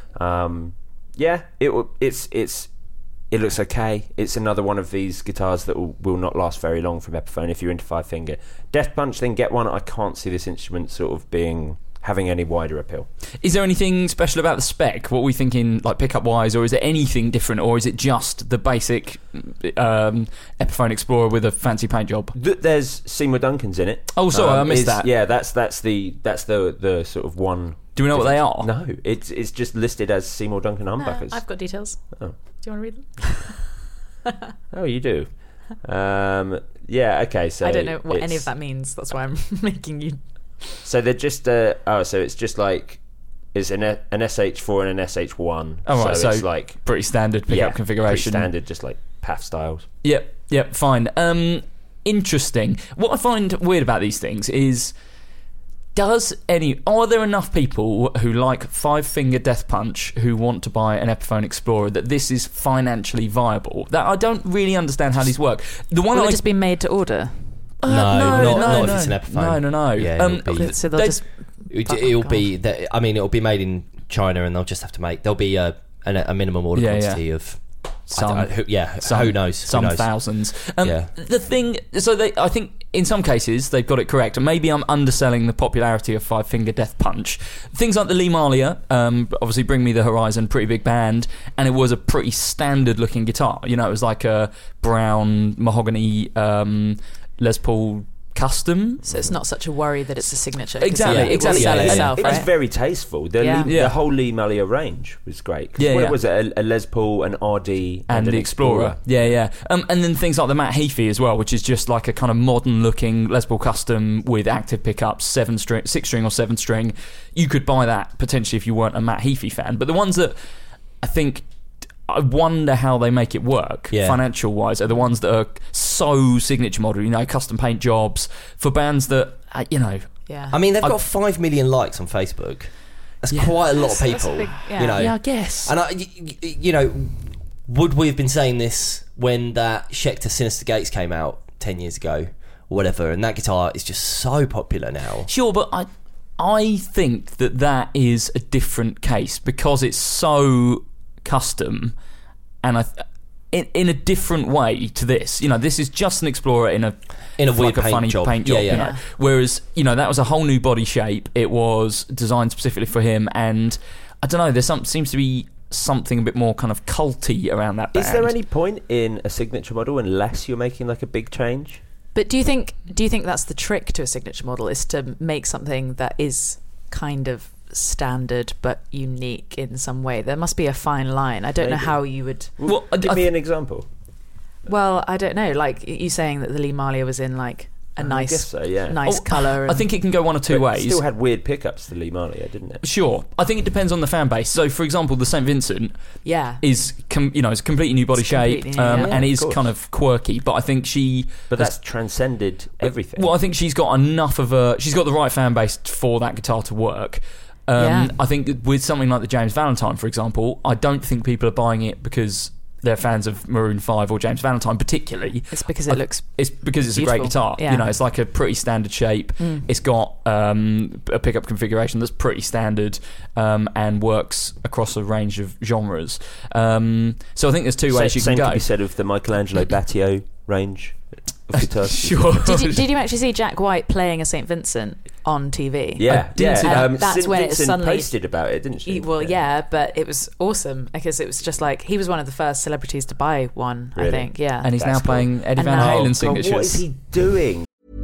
It looks okay. It's another one of these guitars that will not last very long from Epiphone. If you're into 5-finger Death Punch, then get one. I can't see this instrument sort of having any wider appeal. Is there anything special about the spec? What are we thinking, like pickup wise, or is there anything different, or is it just the basic Epiphone Explorer with a fancy paint job? There's Seymour Duncan's in it. Oh, sorry, I missed that. Yeah, that's the sort of one. Do we know what they are? No, it's just listed as Seymour Duncan humbuckers. I've got details. Oh. Do you want to read them? Oh, you do. Yeah. Okay. So I don't know what any of that means. That's why I'm making you. So they're just. So it's just like it's an SH4 and an SH1. Oh, right, so it's like pretty standard pickup configuration. Pretty standard, just like PAF styles. Yep, fine. Interesting. What I find weird about these things is, are there enough people who like 5-finger Death Punch who want to buy an Epiphone Explorer that this is financially viable? That I don't really understand how these work. The one Will I it just be made to order? Not if it's an Epiphone. No. Yeah, So they'll just... It'll be that. I mean, it'll be made in China, and they'll just have to make. There'll be a minimum order quantity of. Who knows? Some thousands. The thing, I think in some cases they've got it correct, and maybe I'm underselling the popularity of Five Finger Death Punch. Things like the Lee Malia, obviously Bring Me the Horizon, pretty big band, and it was a pretty standard looking guitar. You know, it was like a brown mahogany Les Paul custom, so it's not such a worry that it's a signature. Exactly. It will sell itself, It was very tasteful. The whole Lee Malia range was great. What was it? A Les Paul, an RD, and the Explorer. Yeah. And then things like the Matt Heafy as well, which is just like a kind of modern looking Les Paul custom with active pickups, 6-string or 7-string. You could buy that potentially if you weren't a Matt Heafy fan. But the ones that I wonder how they make it work financial wise are the ones that are so signature model, you know, custom paint jobs for bands that Yeah. I mean, they've got 5 million likes on Facebook. That's quite a lot of people. You know, I guess. And you know, would we have been saying this when that Schecter Sinister Gates came out 10 years ago or whatever, and that guitar is just so popular now? Sure, but I think that is a different case because it's so custom, and in a different way to this. You know, this is just an Explorer in a weird funny paint job. You know? Whereas, you know, that was a whole new body shape. It was designed specifically for him, and I don't know. Seems to be something a bit more kind of culty around that band. Is there any point in a signature model unless you're making like a big change? But do you think that's the trick to a signature model, is to make something that is kind of standard but unique in some way? There must be a fine line. I don't know how you would... Well, give me an example. Well, I don't know. Like you saying that the Lee Malia was in like a nice colour. I think it can go one or two ways. It still had weird pickups, the Lee Malia, didn't it? Sure. I think it depends on the fan base. So, for example, the St. Vincent is it's a completely new body shape and is kind of quirky. But I think that's transcended everything. Well, I think she's got enough of she's got the right fan base for that guitar to work. I think with something like the James Valentine, for example, I don't think people are buying it because they're fans of Maroon 5 or James Valentine particularly. It's because it looks it's because it's beautiful. A great guitar. You know, it's like a pretty standard shape. It's got a pickup configuration that's pretty standard and works across a range of genres. So I think there's two ways you can go. Same could be said of the Michelangelo Batio range of guitars. Sure. Did you actually see Jack White playing a St. Vincent on TV? Yeah. That's when it suddenly posted about it, didn't she? Well, but it was awesome because it was just like he was one of the first celebrities to buy one. Really? I think, and he's now playing Eddie Van Halen signatures. What is he doing?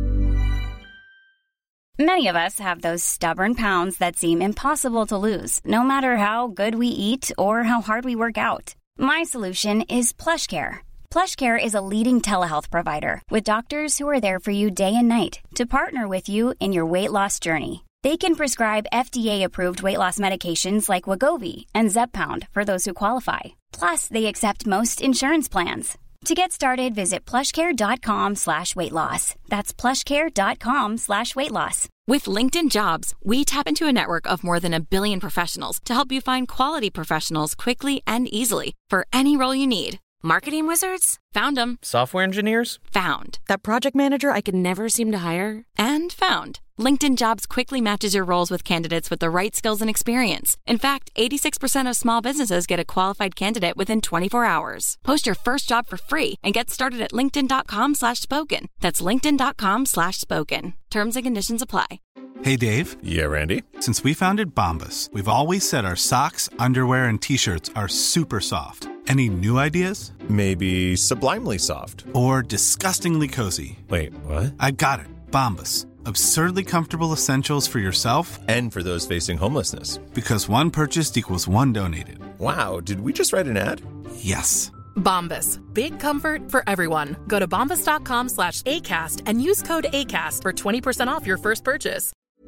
Many of us have those stubborn pounds that seem impossible to lose, no matter how good we eat or how hard we work out. My solution is PlushCare. PlushCare is a leading telehealth provider with doctors who are there for you day and night to partner with you in your weight loss journey. They can prescribe FDA-approved weight loss medications like Wegovy and Zepbound for those who qualify. Plus, they accept most insurance plans. To get started, visit plushcare.com/weightloss. That's plushcare.com/weightloss. With LinkedIn Jobs, we tap into a network of more than 1 billion professionals to help you find quality professionals quickly and easily for any role you need. Marketing wizards? Found them. Software engineers? Found. That project manager I could never seem to hire? And found. LinkedIn Jobs quickly matches your roles with candidates with the right skills and experience. In fact, 86% of small businesses get a qualified candidate within 24 hours. Post your first job for free and get started at linkedin.com/spoken. That's linkedin.com/spoken. Terms and conditions apply. Hey, Dave. Yeah, Randy? Since we founded Bombas, we've always said our socks, underwear, and T-shirts are super soft. Any new ideas? Maybe sublimely soft. Or disgustingly cozy. Wait, what? I got it. Bombas. Absurdly comfortable essentials for yourself and for those facing homelessness. Because one purchased equals one donated. Wow, did we just write an ad? Yes. Bombas. Big comfort for everyone. Go to bombas.com/ACAST and use code ACAST for 20% off your first purchase.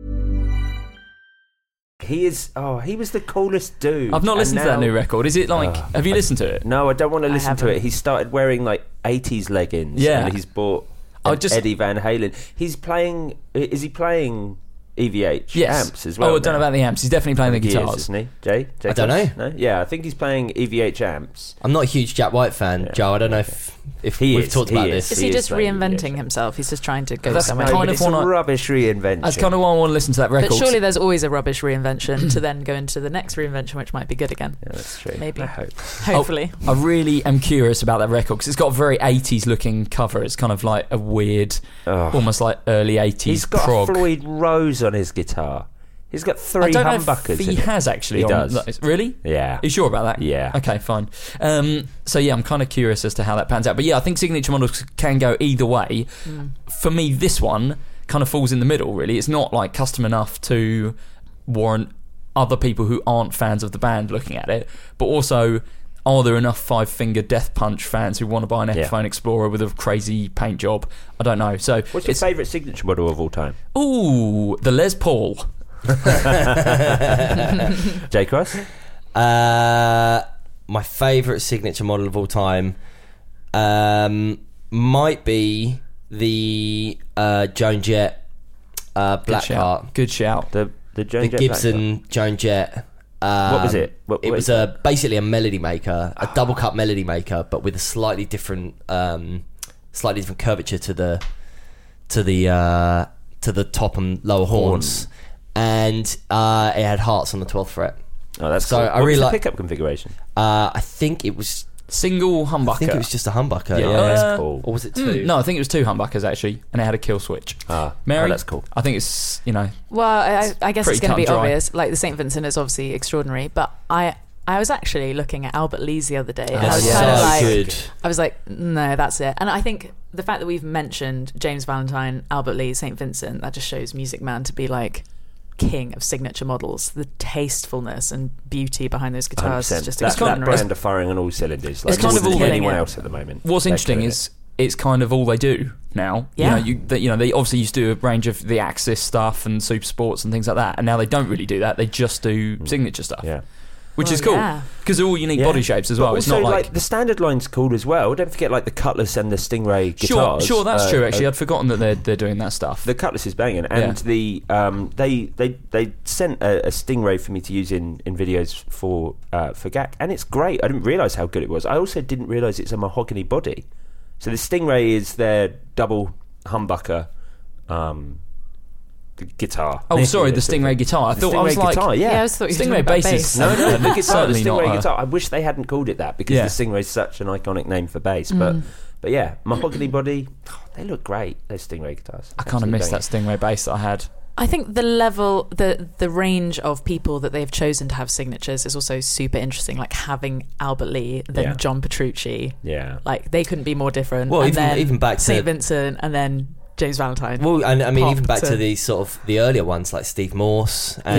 He was the coolest dude. I've not listened to that new record. Is it like, have you listened to it? No, I don't want to listen to it. He started wearing like 80s leggings. Yeah. And he's bought Eddie Van Halen. Is he playing EVH Yes. amps as well. Oh, I don't know about the amps. He's definitely playing the He guitars. is, isn't he? Jay? I don't know. No? Yeah, I think he's playing EVH amps. I'm not a huge Jack White fan, Joe. I don't know if He we've is, talked he about is. this. Is he is just playing reinventing EVH. himself? He's just trying to go That's somewhere. kind of it's one a I- rubbish reinvention. That's kind of why I want to listen to that record. But surely there's always a rubbish reinvention to then go into the next reinvention, which might be good again. Yeah, that's true. Maybe. I hope. Hopefully. I really am curious about that record because it's got a very 80s looking cover. It's kind of like a weird, almost like early 80s He's got prog. a Floyd Rose on his guitar. He's got 3 I don't know humbuckers. if he in it. has actually. He on does. Really? Yeah. Are you sure about that? Yeah. Okay, fine. So yeah, I'm kind of curious as to how that pans out. But yeah, I think signature models can go either way. For me, this one kind of falls in the middle, really. It's not like custom enough to warrant other people who aren't fans of the band looking at it, but also, are there enough Five Finger Death Punch fans who want to buy an Epiphone Explorer with a crazy paint job? I don't know. So what's your favourite signature model of all time? Ooh, the Les Paul. J Cross? My favourite signature model of all time might be the Joan Jett Blackheart. Good shout. The Joan Jett Gibson Joan Jett. What was it? What was is basically a melody maker, a double cut melody maker, but with a slightly different curvature to the top and lower horns, and it had hearts on the 12th fret. Oh, that's so cool. I What really was the like pickup configuration. I think it was single humbucker. I think it was just a humbucker. Yeah, Yeah, that's cool. Or was it two? No, I think it was 2 humbuckers actually, and it had a kill switch. Mary, that's cool. I think it's Well, I guess pretty it's going to be cut and dry. obvious. Like the St. Vincent is obviously extraordinary, but I was actually looking at Albert Lee's the other day. And I was kind of like, good. I was like, no, that's it. And I think the fact that we've mentioned James Valentine, Albert Lee, St. Vincent, that just shows Music Man to be like king of signature models. The tastefulness and beauty behind those guitars is 100%. just That extraordinary. brand are firing on all cylinders. Like It's kind more of than all anyone it. else at the moment. What's They're interesting killing is it's kind of all they do now. Yeah. They obviously used to do a range of the Axis stuff and Super Sports and things like that, and now they don't really do that. They just do signature stuff. Yeah. Which Well, is cool yeah. because they're all unique body shapes as well. But It's also, not like the standard line's cool as well. Don't forget like the Cutlass and the Stingray guitars. sure, that's true. Actually, I'd forgotten that they're doing that stuff. The Cutlass is banging, and they sent a Stingray for me to use in videos for GAC, and it's great. I didn't realise how good it was. I also didn't realise it's a mahogany body. So the Stingray is their double humbucker guitar. Oh, sorry, the Stingray guitar. I thought I was Stingray like, guitar, yeah. I just thought you were Stingray talking about bass is No, the guitar, the certainly not Stingray a- guitar. I wish they hadn't called it that because Yeah. the Stingray's such an iconic name for bass. But yeah, mahogany body, they look great. Those Stingray guitars. I kind of missed that Stingray bass that I had. I think the level, the range of people that they've chosen to have signatures is also super interesting. Like having Albert Lee, then Yeah. John Petrucci. Yeah. Like they couldn't be more different. Well, and even- then even back to- St. Vincent, and then James Valentine. Well, and I mean, Pop even back to to- the sort of the earlier ones like Steve Morse and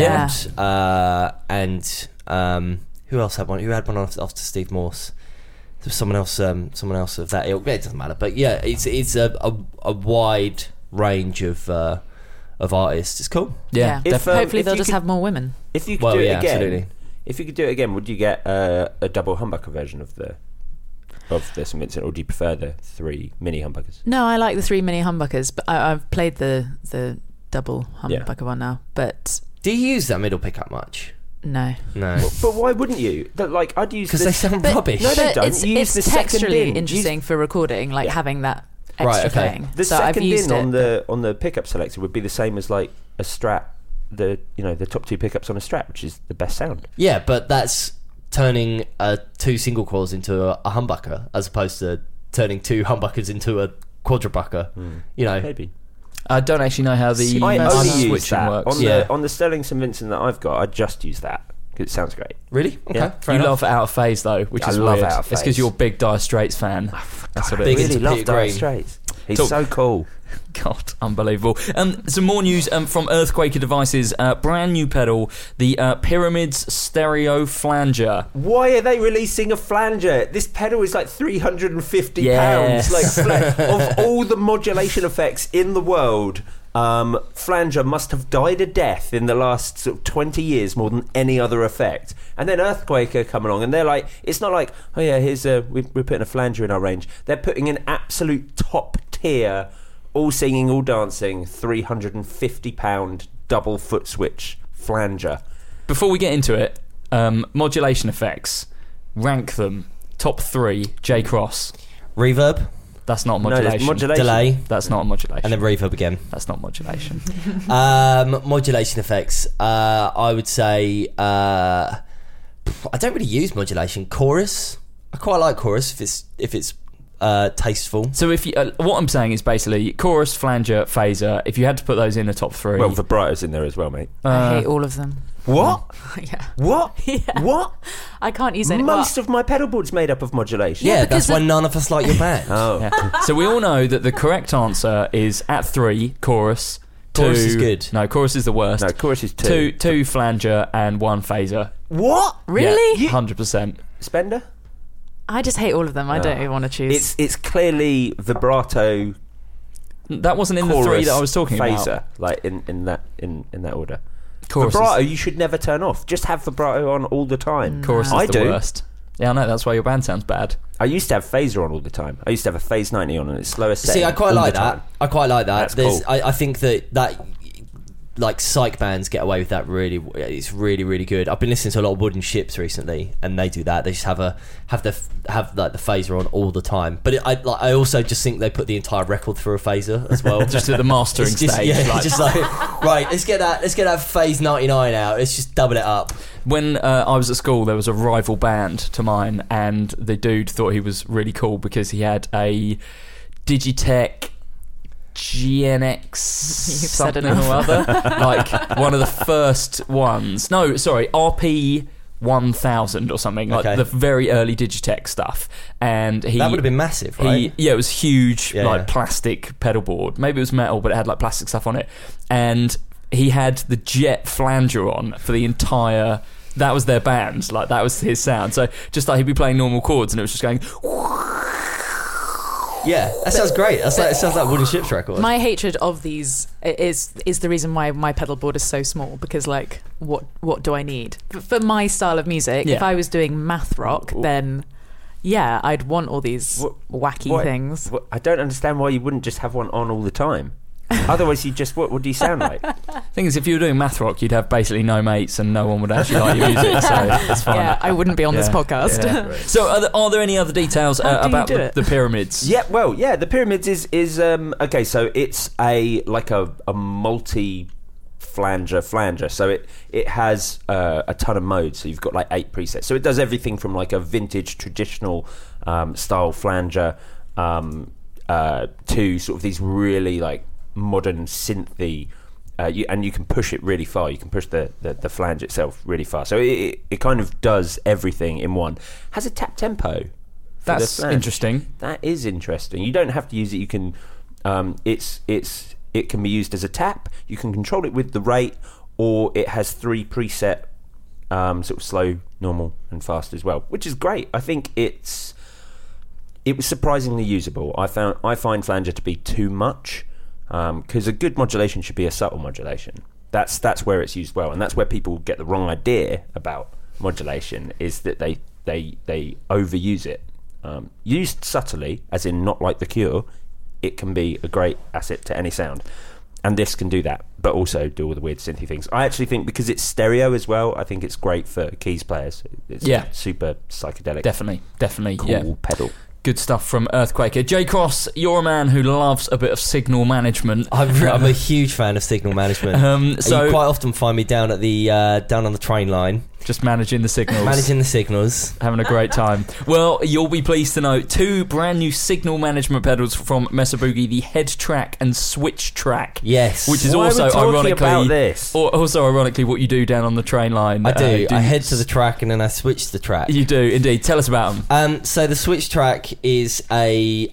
who else had one? Who had one after Steve Morse? There was someone else of that ilk. It doesn't matter, but yeah, it's a wide range of artists. It's cool. Yeah, Hopefully if they'll you just could- have more women. If you could Well, do it yeah, again, absolutely. if you could do it again, would you get a double humbucker version of the St. Vincent, or do you prefer the 3 mini humbuckers? No, I like the 3 mini humbuckers, but I've played the double humbucker one now. But Do you use that middle pickup much? no. No, But why wouldn't you? Like I'd use because they sound rubbish. No, they But don't. it's, You use it's the second texturally in. interesting for recording, like having that extra Right, okay. thing. The so I've second used in it. on the pickup selector would be the same as like a Strat. The top 2 pickups on a Strat, which is the best sound. Yeah, but that's turning 2 single coils into a humbucker as opposed to turning 2 humbuckers into a quadrubucker. You know, Maybe. I don't actually know how the I only use switching that works. on the Sterling St. Vincent that I've got. I just use that because it sounds great. really? Okay, Yeah. fair You enough. love Out of Phase though, which I is love weird. Out of It's because Phase. you're a big Dire Straits fan. That's what it Big is. really into love Peter Dire Green. Straits. He's Talk- so cool. God, unbelievable. Some more news from Earthquaker Devices. Brand new pedal, the Pyramids Stereo Flanger. Why are they releasing a flanger? This pedal is like £350. Yes. Like of all the modulation effects in the world, flanger must have died a death in the last sort of 20 years more than any other effect. And then Earthquaker come along and they're like, it's not like, oh yeah, here's we're putting a flanger in our range. They're putting an absolute top tier, all singing, all dancing, £350 double foot switch flanger. Before we get into it, modulation effects, rank them. Top 3, J Cross. Reverb. That's not modulation. No, modulation. Delay. That's not modulation. And then reverb again. That's not modulation. Modulation effects. I would say I don't really use modulation. Chorus. I quite like chorus if it's tasteful. So if you, what I'm saying is basically chorus, flanger, phaser. If you had to put those in the top 3, Well, vibrato's in there as well, mate. I hate all of them. What? Yeah. What? Yeah. What? I can't use any. Most of my pedal board's made up of modulation. Yeah, that's why none of us like your band. Oh. Yeah. So we all know that the correct answer is at 3, chorus. Chorus 2, is good. No, chorus is the worst. No, chorus is 2. 2 flanger and 1 phaser. What? Really? Yeah, 100%. Spender? I just hate all of them. I don't even want to choose. It's clearly vibrato. That wasn't in the chorus, 3 that I was talking phaser, about. like in that order. Chorus vibrato you should never turn off. Just have vibrato on all the time. Chorus is I the do. worst. Yeah, I know. That's why your band sounds bad. I used to have phaser on all the time. I used to have a phase 90 on, and it's slower setting. See, I quite all like the time. that. I quite like that. That's cool. I think that like psych bands get away with that really. It's really, really good. I've been listening to a lot of Wooden Ships recently, and they do that. They just have like the phaser on all the time. But I also just think they put the entire record through a phaser as well. Just at the mastering It's just, stage. yeah, like, just like right. Let's get that phase 99 out. Let's just double it up. When I was at school, there was a rival band to mine, and the dude thought he was really cool because he had a Digitech GNX something or other, like one of the first ones. No, sorry, RP 1000 or something, like the very early Digitech stuff. And that would have been massive, right? Yeah, it was huge, Yeah. plastic pedal board. Maybe it was metal, but it had like plastic stuff on it. And he had the Jet flanger on for the entire. That was their band, like that was his sound. So just like he'd be playing normal chords, and it was just going. Yeah, that sounds great. It sounds like Wooden Ships record. My hatred of these is the reason why my pedal board is so small, because like what do I need for my style of music? Yeah. If I was doing math rock, then yeah, I'd want all these wacky things. I don't understand why you wouldn't just have one on all the time. Otherwise, you just what do you sound like? Thing is, if you were doing math rock, you'd have basically no mates, and no one would actually like your music. So that's fine. Yeah, I wouldn't be on this podcast. Yeah. So, are there any other details about the pyramids? Yeah, well, yeah, the pyramids is okay. So it's a multi flanger. So it has a ton of modes. So you've got like 8 presets. So it does everything from like a vintage traditional style flanger to sort of these really like modern synthy, and you can push it really far. You can push the flange itself really far. So it kind of does everything in one. Has a tap tempo. That's interesting. That is interesting. You don't have to use it. You can. It can be used as a tap. You can control it with the rate, or it has 3 preset, sort of slow, normal, and fast as well, which is great. I think it was surprisingly usable. I find flanger to be too much. Because a good modulation should be a subtle modulation. That's where it's used well, and that's where people get the wrong idea about modulation, is that they overuse it. Used subtly, as in not like The Cure, it can be a great asset to any sound, and this can do that, but also do all the weird synthy things. I actually think because it's stereo as well, I think it's great for keys players. It's super psychedelic. Definitely, cool pedal. Good stuff from Earthquaker. J Cross, you're a man who loves a bit of signal management. I'm a huge fan of signal management. So you quite often find me down at the down on the train line, just managing the signals, having a great time. Well, you'll be pleased to know 2 brand new signal management pedals from Mesa Boogie: the Head Track and Switch Track. Yes, which is also ironically what you do down on the train line. I do. I head to the track and then I switch the track. You do indeed. Tell us about them. So the Switch Track is a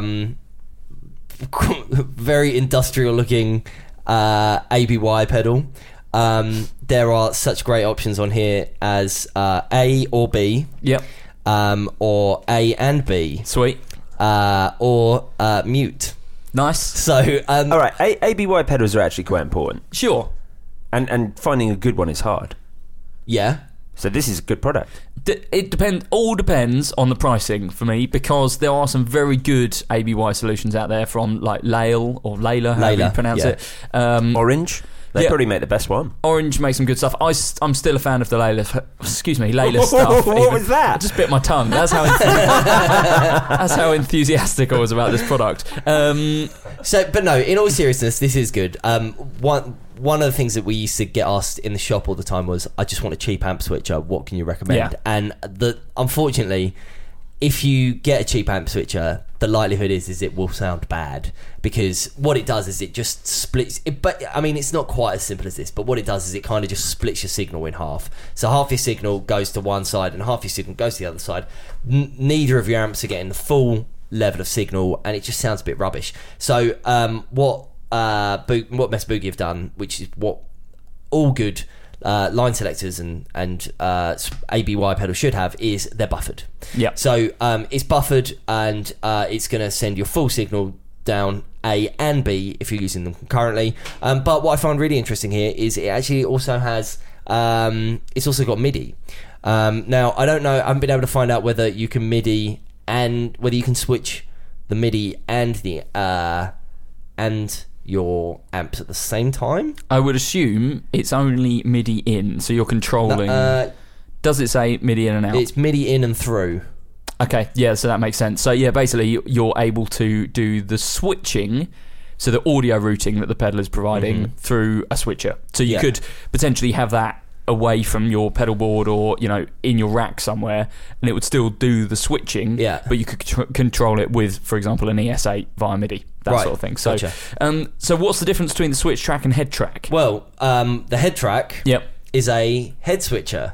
very industrial looking ABY pedal. There are such great options on here as A or B. Yep. Or A and B. Sweet. Or mute. Nice. So all right, ABY pedals are actually quite important. Sure. And finding a good one is hard. Yeah. So this is a good product. It depends on the pricing for me, because there are some very good ABY solutions out there from like Layla, however you pronounce it. Orange. They probably make the best one. Orange makes some good stuff. I'm still a fan of the Layla stuff. What was that? I just bit my tongue. That's how enthusiastic I was about this product. But no, in all seriousness, this is good. One of the things that we used to get asked in the shop all the time was, I just want a cheap amp switcher. What can you recommend? Yeah. And unfortunately, if you get a cheap amp switcher, the likelihood is it will sound bad, because what it does is it just splits it. But I mean, it's not quite as simple as this, but what it does is it kind of just splits your signal in half. So half your signal goes to one side and half your signal goes to the other side. Neither of your amps are getting the full level of signal, and it just sounds a bit rubbish. So what Mess Boogie have done, which is what all good line selectors and ABY pedals should have, is they're buffered. Yeah. So it's buffered, and it's going to send your full signal down A and B if you're using them concurrently. But what I find really interesting here is it actually also has it's also got MIDI. Now I don't know, I haven't been able to find out whether you can MIDI and whether you can switch the MIDI and the and your amps at the same time. I would assume it's only MIDI in, so you're controlling. Does it say MIDI in and out? It's MIDI in and through. Okay, yeah, so that makes sense. So yeah, basically you're able to do the switching, so the audio routing that the pedal is providing through a switcher. So you could potentially have that away from your pedal board, or in your rack somewhere, and it would still do the switching, but you could control it with, for example, an ES8 via MIDI, that sort of thing. So gotcha. So what's the difference between the switch track and head track? Well, the head track is a head switcher.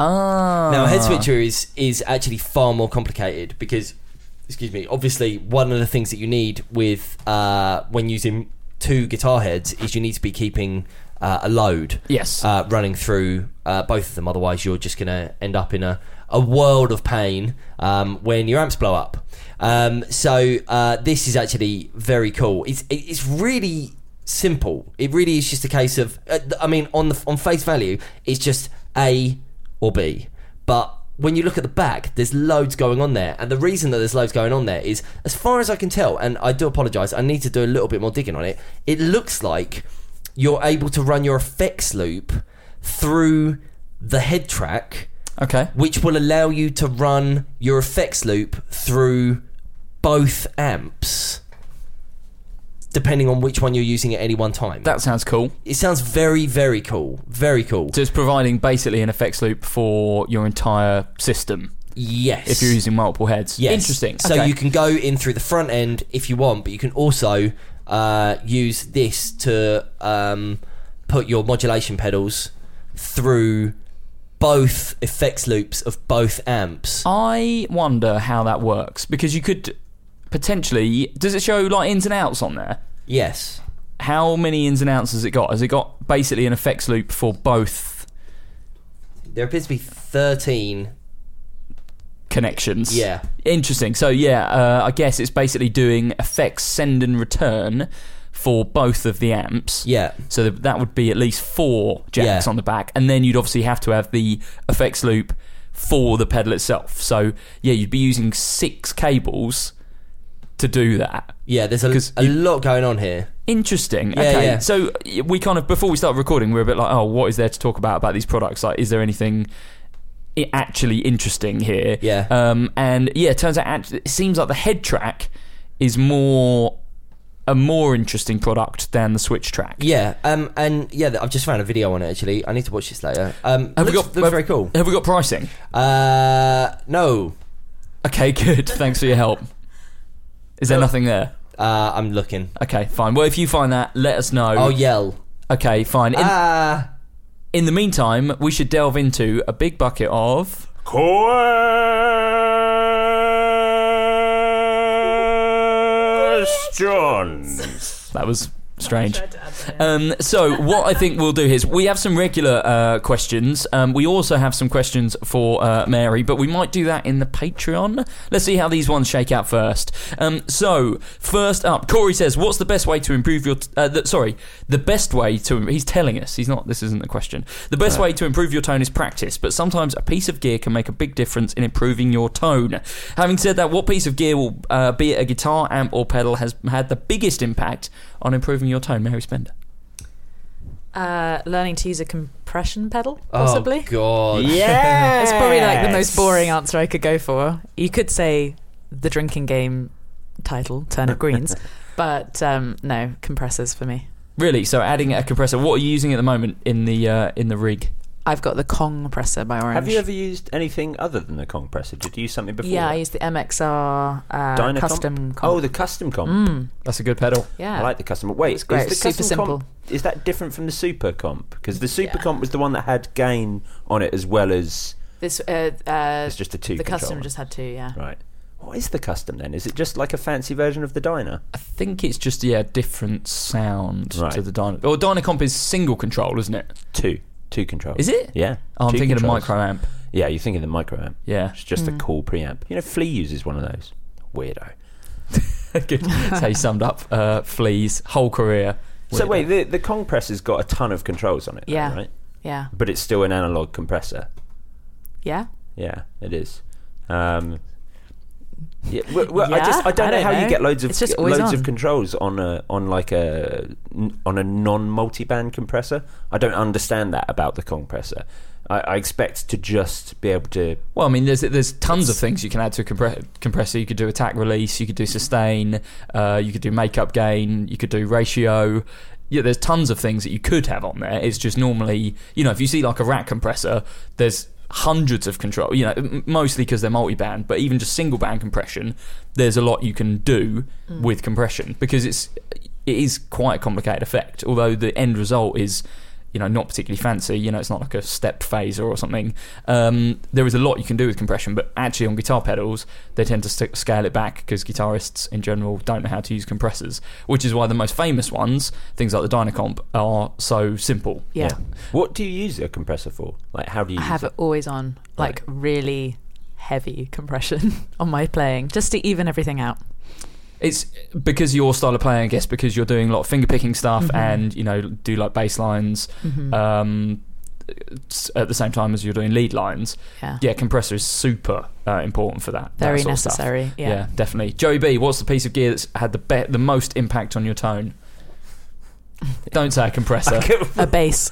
Now a head switcher is actually far more complicated, because obviously one of the things that you need with when using two guitar heads is you need to be keeping a load running through both of them, otherwise you're just going to end up in a world of pain when your amps blow up. So this is actually very cool. It's really simple. It really is just a case of on face value it's just A or B, but when you look at the back, there's loads going on there, and the reason that there's loads going on there is, as far as I can tell, and I do apologise, I need to do a little bit more digging on it, it looks like you're able to run your effects loop through the head track, which will allow you to run your effects loop through both amps, depending on which one you're using at any one time. That sounds cool. It sounds very, very cool. Very cool. So it's providing basically an effects loop for your entire system. Yes. If you're using multiple heads. Yes. Interesting. So you can go in through the front end if you want, but you can also use this to put your modulation pedals through both effects loops of both amps. I wonder how that works, because you could potentially... Does it show like ins and outs on there? Yes. How many ins and outs has it got? Has it got basically an effects loop for both? There appears to be 13 connections. Yeah. Interesting. So I guess it's basically doing effects send and return for both of the amps. Yeah. So that would be at least 4 jacks on the back, and then you'd obviously have to have the effects loop for the pedal itself. So yeah, you'd be using 6 cables to do that. Yeah, there's a lot going on here. Interesting. Yeah, okay. yeah. So we kind of, before we start recording, we're a bit like, oh, what is there to talk about these products? Like, is there anything actually interesting here? Yeah. And yeah, it turns out it seems like the head track is a more interesting product than the switch track. Yeah. And yeah, I've just found a video on it actually. I need to watch this later. Looks very cool. Have we got pricing? No. Okay, good. Thanks for your help. Is there nothing there? I'm looking. Okay, fine. Well, if you find that, let us know. I'll yell. Okay, fine. In the meantime, we should delve into a big bucket of... questions. That was strange. So what I think we'll do is we have some regular questions. We also have some questions for Mary, but we might do that in the Patreon. Let's see how these ones shake out first. So first up, Corey says, what's the best way to improve your the best way to... He's telling us, this isn't the question. The best way to improve your tone is practice, but sometimes a piece of gear can make a big difference in improving your tone. Having said that, what piece of gear will, be it a guitar, amp or pedal, has had the biggest impact on improving your tone? Mary Spender. Learning to use a compression pedal, possibly. Oh God! Yeah, It's probably like the most boring answer I could go for. You could say the drinking game title, Turnip Greens, but no, compressors for me. Really? So adding a compressor. What are you using at the moment in the rig? I've got the Kong presser by Orange. Have you ever used anything other than the Kong presser? Did you use something before? Yeah, I used the MXR Dynacomp? custom comp. Oh, the custom comp. That's a good pedal. Yeah. I like the custom. Wait, It's great. is the It's super custom simple. comp, is that different from the super comp? Because the super comp was the one that had gain on it as well as... This it's just a 2 The controller. custom just had 2, yeah. Right. What is the custom then? Is it just like a fancy version of the Dyna? I think it's just a different sound Right. to the Dyna. Or Dynacomp is single control, isn't it? Two controls. Is it? Yeah. Oh, I'm 2 thinking controls. of micro amp. Yeah, you're thinking of the micro amp. Yeah. It's just a cool preamp. You know, Flea uses one of those. Weirdo. Good. That's how you summed up Flea's whole career. So Weirdo. wait, the Kong presser's got a ton of controls on it, though, Yeah. right? Yeah. But it's still an analog compressor. Yeah? Yeah, it is. Yeah, well, Yeah, I don't know how you get loads It's just always of on. controls on a non-multiband compressor. I don't understand that about the compressor. I expect to just be able to. Well, I mean, there's tons of things you can add to a compressor. You could do attack release, you could do sustain, you could do makeup gain, you could do ratio. Yeah, there's tons of things that you could have on there. It's just normally, if you see like a rack compressor, there's hundreds of control, mostly because they're multi-band, but even just single band compression, there's a lot you can do with compression, because it is quite a complicated effect, although the end result is not particularly fancy. It's not like a stepped phaser or something. There is a lot you can do with compression, but actually on guitar pedals they tend to scale it back, because guitarists in general don't know how to use compressors, which is why the most famous ones, things like the Dynacomp, are so simple. Yeah. What do you use a compressor for? Like, how do you I use have it always on, like really heavy compression on my playing, just to even everything out. It's because your style of playing, I guess, because you're doing a lot of finger picking stuff and do like bass lines at the same time as you're doing lead lines. Yeah, compressor is super important for that. Very that sort of stuff. necessary. Yeah, definitely. Joey B, what's the piece of gear that's had the most impact on your tone? Don't say a compressor. A bass.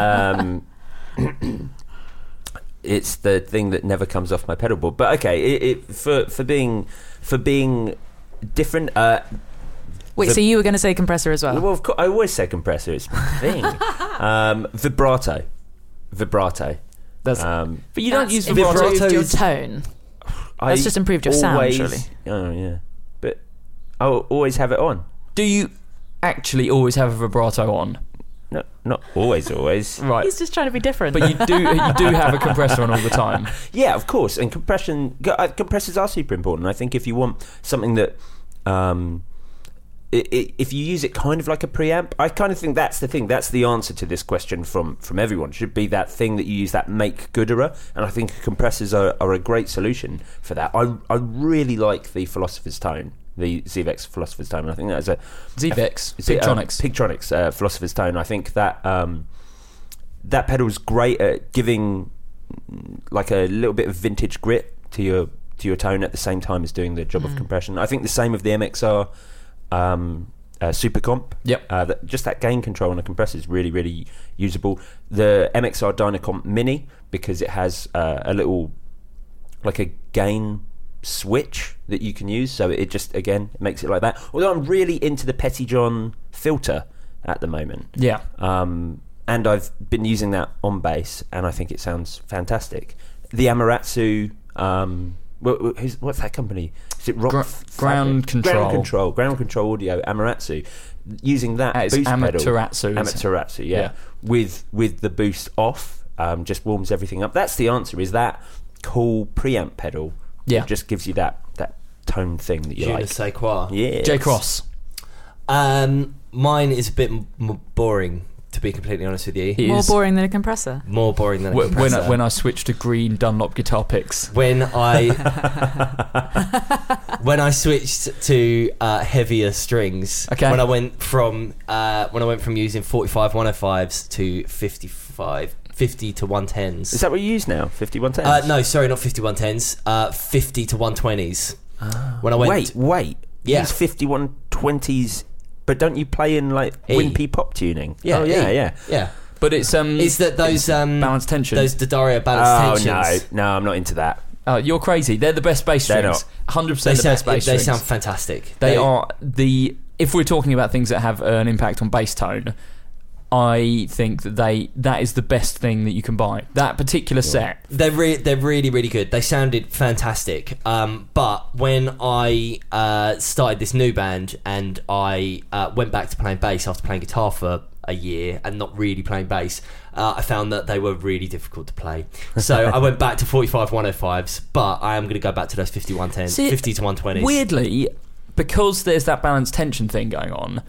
It's the thing that never comes off my pedal board. But okay, for being different. Wait, so you were going to say compressor as well? Well, of course, I always say compressor. It's my thing. Vibrato. That's, but you don't use vibrato. vibrato. Improved your tone. That's just improved your sound, surely. Oh yeah, but I'll always have it on. Do you actually always have a vibrato on? No, not always. Right. He's just trying to be different. But you do have a compressor on all the time. Yeah, of course. And compressors are super important. I think if you want something that, if you use it kind of like a preamp, I kind of think that's the thing. That's the answer to this question from everyone. Should be that thing that you use, that make gooderer. And I think compressors are a great solution for that. I really like the Philosopher's Tone. The Zvex Philosopher's Tone. I think that's a Zvex Pigtronics Philosopher's Tone. I think that that pedal's great at giving like a little bit of vintage grit to your tone at the same time as doing the job of compression. I think the same with the MXR Super Comp. Yep. Just that gain control on a compressor is really, really usable. The MXR Dynacomp Mini, because it has a little like a gain switch that you can use, so it just again makes it like that. Although I'm really into the Pettyjohn filter at the moment, and I've been using that on bass, and I think it sounds fantastic. The Amaterasu, what's that company? Is it Ground Control Audio Amaterasu? Using that boost Amaterasu, yeah, with the boost off, just warms everything up. That's the answer. Is that cool preamp pedal? Yeah, it just gives you that tone thing that you Je ne like. sais quoi. Yeah. J Cross. Mine is a bit boring, to be completely honest with you. More boring than a compressor. More boring than a compressor. When I switched to green Dunlop guitar picks. When I switched to heavier strings. Okay. When I went from using 45 105s to 50 to 110s. Is that what you use now? 50 110s? No, sorry, not 50 110s. 50 to 120s. Oh. When I went, wait. Yeah. Use 50 120s But don't you play in like wimpy pop tuning? Yeah, yeah. But it's that those balanced tension, those D'Addario balanced tensions. No, I'm not into that. You're crazy. They're the best bass They're strings. 100% the best bass strings. They sound fantastic. They are the. If we're talking about things that have an impact on bass tone, I think that is the best thing that you can buy. That particular set. They're really, really good. They sounded fantastic. But when I started this new band and I went back to playing bass after playing guitar for a year and not really playing bass, I found that they were really difficult to play. So I went back to 45 105s, but I am going to go back to those 50 110s, 50 to 120s. Weirdly, because there's that balanced tension thing going on,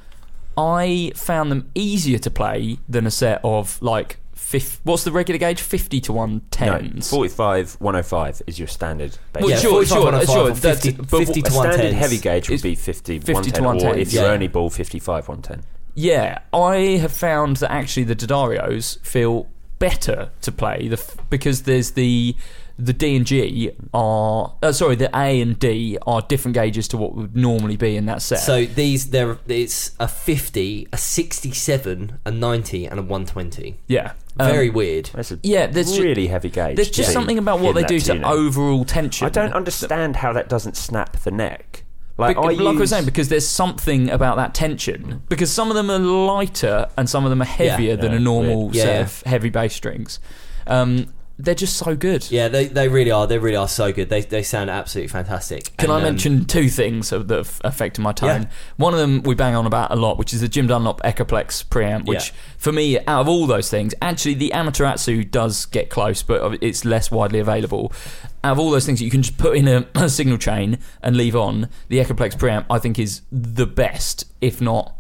I found them easier to play than a set of like what's the regular gauge? 50 to 110s. No, 45 105 is your standard bass. Well, sure. 50 to 110s. Standard heavy gauge would be 50 to 110, 110, or if you're only ball 55 110. Yeah, I have found that actually the D'Addarios feel better to play because there's the D and G are the A and D are different gauges to what would normally be in that set. So it's a 50, a 67, a 90, and a 120. Yeah, very weird. That's there's really heavy gauge. There's just something about what they do to overall tension. I don't understand how that doesn't snap the neck. Like I was saying, because there's something about that tension. Because some of them are lighter and some of them are heavier than a normal set of heavy bass strings. They're just so good. Yeah, they really are. They really are so good. They sound absolutely fantastic. Can I mention two things that have affected my tone? Yeah. One of them we bang on about a lot, which is the Jim Dunlop Echoplex preamp, which for me, out of all those things, actually the Amaterasu does get close, but it's less widely available. Out of all those things that you can just put in a signal chain and leave on, the Echoplex preamp I think is the best, if not...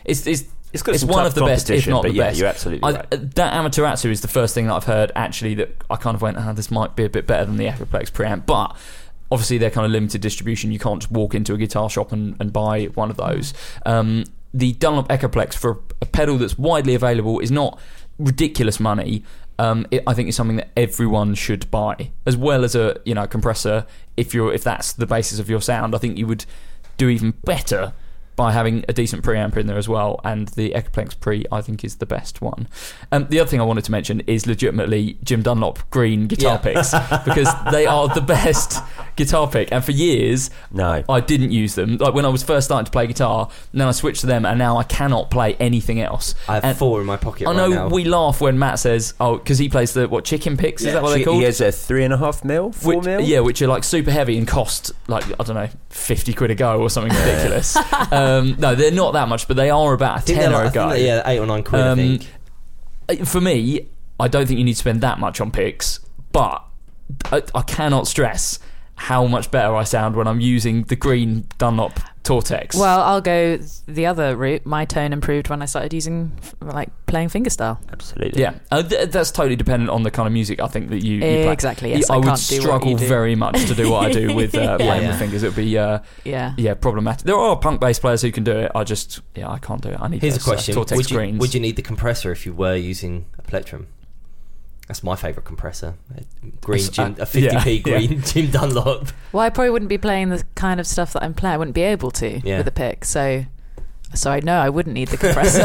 It's one of the best, if not the best. You're absolutely right. That Amaterasu is the first thing that I've heard, actually, that I kind of went, this might be a bit better than the Echoplex preamp. But obviously, they're kind of limited distribution. You can't just walk into a guitar shop and buy one of those. The Dunlop Echoplex, for a pedal that's widely available, is not ridiculous money. I think it's something that everyone should buy, as well as a compressor. If that's the basis of your sound, I think you would do even better by having a decent preamp in there as well, and the Echoplex Pre I think is the best one. The other thing I wanted to mention is legitimately Jim Dunlop green guitar picks, because they are the best guitar pick, and for years I didn't use them. Like when I was first starting to play guitar, and then I switched to them, and now I cannot play anything else. I have 4 in my pocket. I know we laugh when Matt says, because he plays the chicken picks, is that what they're called? He has a 3.5 mil, 4 mil? Yeah, which are like super heavy and cost like, I don't know, 50 quid a go or something ridiculous. No, they're not that much, but they are about a tenner a go. 8 or 9 quid, I think. For me, I don't think you need to spend that much on picks, but I cannot stress how much better I sound when I'm using the green Dunlop Tortex. Well, I'll go the other route. My tone improved when I started using, playing fingerstyle. Absolutely. Yeah, that's totally dependent on the kind of music I think that you play. Exactly, yes. I would struggle very much to do what I do with playing with fingers. It would be problematic. There are punk bass players who can do it. I can't do it. I need Here's a question. Tortex greens. Would you need the compressor if you were using a plectrum? That's my favourite compressor. A 50p green Jim Dunlop. Well, I probably wouldn't be playing the kind of stuff that I'm playing. I wouldn't be able to with a pick. So I know I wouldn't need the compressor.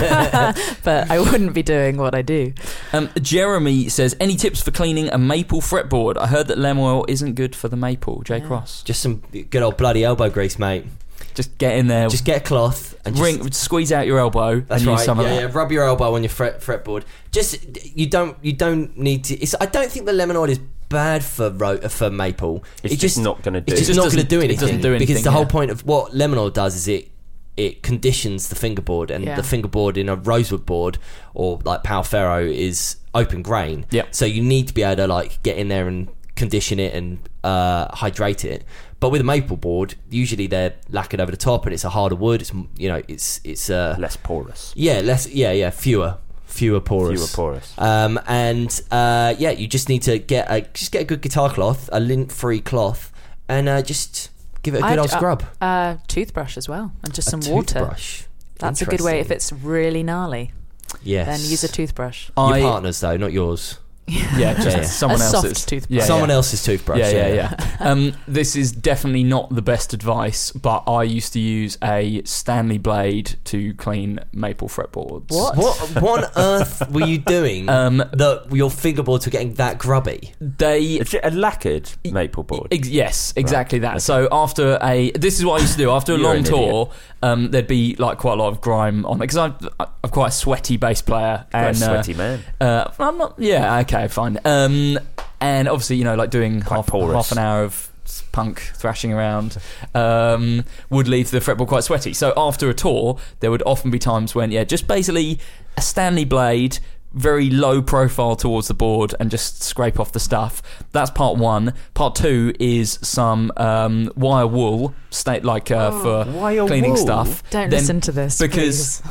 But I wouldn't be doing what I do. Jeremy says, any tips for cleaning a maple fretboard? I heard that lemon oil isn't good for the maple. J. Cross. Just some good old bloody elbow grease, mate. Just get in there. Just get a cloth and squeeze out your elbow. That's and right. Use some of that. Yeah, rub your elbow on your fretboard. Just you don't need to. I don't think the lemon oil is bad for maple. It's just not going to do. It's just not going to do anything. It doesn't do anything because the whole point of what lemon oil does is it conditions the fingerboard, and the fingerboard in a rosewood board or like Pal Ferro is open grain. Yeah. So you need to be able to get in there and condition it and hydrate it. But with a maple board, usually they're lacquered over the top, and it's a harder wood. It's less porous. Fewer porous. You just need to get a good guitar cloth, a lint-free cloth, and just give it a good old scrub. Toothbrush as well, and just some water. Toothbrush. That's a good way if it's really gnarly. Yes. Then use a toothbrush. Your partner's though, not yours. Yeah, just someone a else's soft toothbrush. Someone else's toothbrush. Yeah. This is definitely not the best advice, but I used to use a Stanley blade to clean maple fretboards. What on earth were you doing that your fingerboards were getting that grubby? It's a lacquered maple board. Yes, exactly that. Okay. So this is what I used to do after a long tour. There'd be like quite a lot of grime on it because I'm quite a sweaty bass player and sweaty man. I'm not. Yeah, okay, fine. And obviously, like doing half an hour of punk thrashing around would leave the fretboard quite sweaty. So after a tour, there would often be times when just basically a Stanley blade, very low profile towards the board, and just scrape off the stuff. That's part one. Part two is some wire wool, for cleaning stuff. Don't listen to this because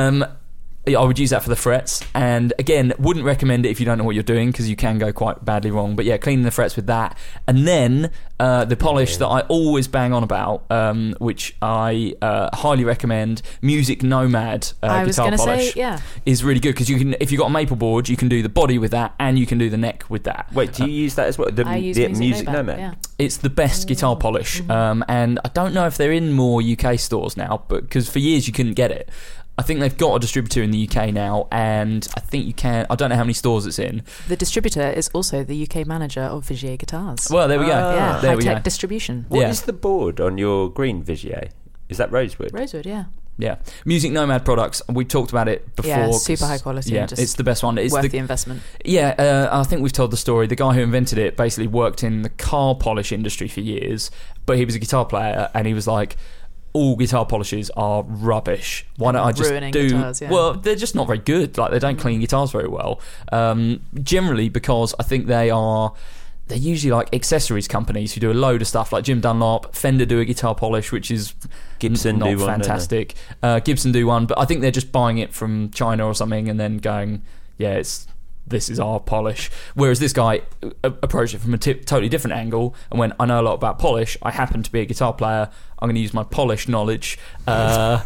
I would use that for the frets, and again, wouldn't recommend it if you don't know what you're doing because you can go quite badly wrong. But cleaning the frets with that, and then the polish that I always bang on about, which I highly recommend, Music Nomad guitar polish, is really good because you can, if you've got a maple board, you can do the body with that, and you can do the neck with that. Wait, do you use that as well? I use Music Nomad. Yeah. It's the best guitar polish, and I don't know if they're in more UK stores now, but because for years you couldn't get it. I think they've got a distributor in the UK now, and I think you can. I don't know how many stores it's in. The distributor is also the UK manager of Vigier Guitars. Well, there we go. Yeah, high-tech distribution. What is the board on your green Vigier? Is that rosewood? Rosewood, yeah. Yeah, Music Nomad products. We talked about it before. Yeah, super high quality. Yeah, it's the best one. It's worth the investment. Yeah, I think we've told the story. The guy who invented it basically worked in the car polish industry for years, but he was a guitar player, and he was like, all guitar polishes are rubbish. Why don't I just do guitars, well, they're just not very good. Like, they don't clean guitars very well. Generally because I think they're usually like accessories companies who do a load of stuff, like Jim Dunlop. Fender do a guitar polish, which is Gibson not do one, fantastic. Gibson do one, but I think they're just buying it from China or something and then going, this is our polish. Whereas this guy approached it from a totally different angle and went, I know a lot about polish. I happen to be a guitar player. I'm going to use my polish knowledge to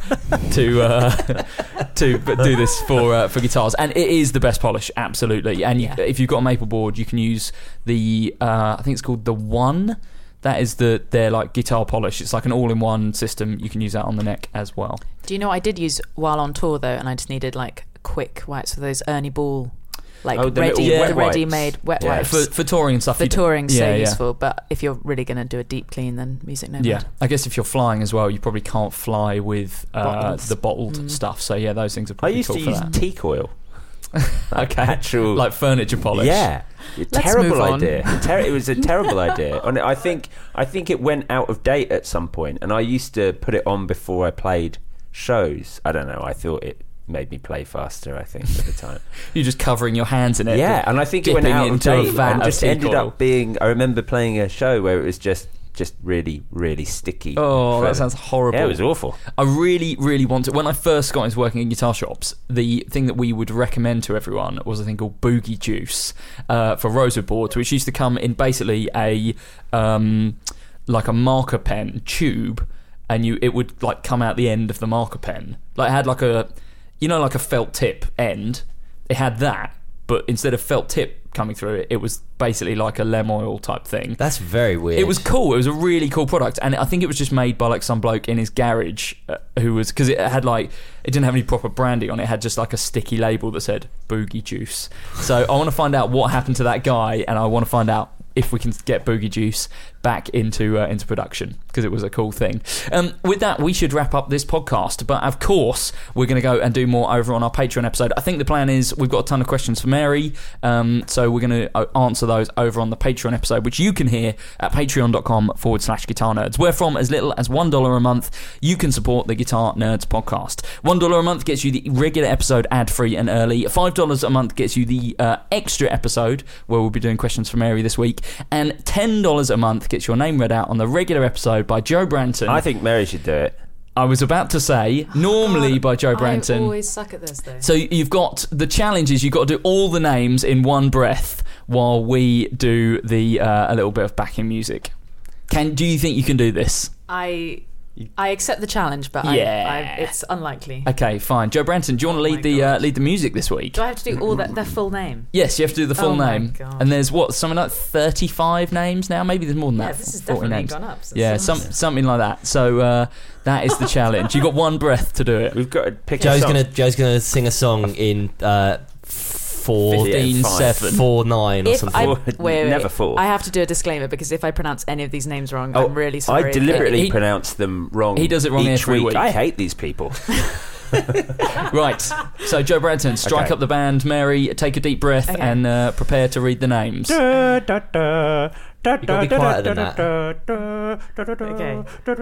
do this for guitars. And it is the best polish, absolutely. And if you've got a maple board, you can use the I think it's called the One. That is their like guitar polish. It's like an all-in-one system. You can use that on the neck as well. Do you know what I did use while on tour though? And I just needed like quick wipes for those Ernie Ball. Ready-made wet wipes for touring and stuff. For touring, useful. But if you're really going to do a deep clean, then Music Nomad. Yeah, I guess if you're flying as well, you probably can't fly with the bottled stuff. So those things are probably cool for that. I used to use teak oil. Okay, actual like furniture polish. Yeah, terrible idea. It was a terrible idea. And I think it went out of date at some point. And I used to put it on before I played shows. I don't know. I thought it made me play faster, I think, at the time. You're just covering your hands in it. Yeah, and I think it went out of date and just ended up being... I remember playing a show where it was just really, really sticky. Oh, that sounds horrible. Yeah, it was awful. I really, really want to... When I first got into working in guitar shops, the thing that we would recommend to everyone was a thing called Boogie Juice for rosewood boards, which used to come in basically a like a marker pen tube, and it would like come out the end of the marker pen. Like, it had like a... like a felt tip end. It had that, but instead of felt tip coming through it, it was basically like a lem oil type thing. That's very weird. It was cool. It was a really cool product, and I think it was just made by like some bloke in his garage who was, because it had like, it didn't have any proper branding on it. It had just like a sticky label that said Boogie Juice. So I want to find out what happened to that guy, and I want to find out if we can get Boogie Juice back into production, because it was a cool thing. With that, we should wrap up this podcast, but of course we're going to go and do more over on our Patreon episode. I think the plan is we've got a ton of questions for Mary, so we're going to answer those over on the Patreon episode, which you can hear at patreon.com/Guitar Nerds, where from as little as $1 a month you can support the Guitar Nerds podcast. $1 a month gets you the regular episode ad-free and early. $5 a month gets you the extra episode where we'll be doing questions for Mary this week, and $10 a month gets your name read out on the regular episode by Joe Branton. I think Mary should do it. I was about to say, normally by Joe Branton. I always suck at this, though. So you've got, the challenge is you've got to do all the names in one breath while we do the a little bit of backing music. Do you think you can do this? I I accept the challenge, but it's unlikely. Okay, fine. Joe Branton, do you want to lead the music this week? Do I have to do all their full name? Yes, you have to do the full name. God. And there's something like 35 names now? Maybe there's more than that. Yeah, this has 40 definitely names. gone up. Yeah, something like that. So that is the challenge. You've got one breath to do it. We've got to pick Joe's a song. Joe's gonna sing a song in 4-9 or something. Wait. Never 4. I have to do a discllaimer because if I pronounce any of these names wrong, I'm really sorry. I deliberately pronounce them wrong. He does it wrong each every week. I hate these people. Right. So Joe Branton, strike up the band. Mary, take a deep breath and prepare to read the names. You've got to be quieter than that. Okay.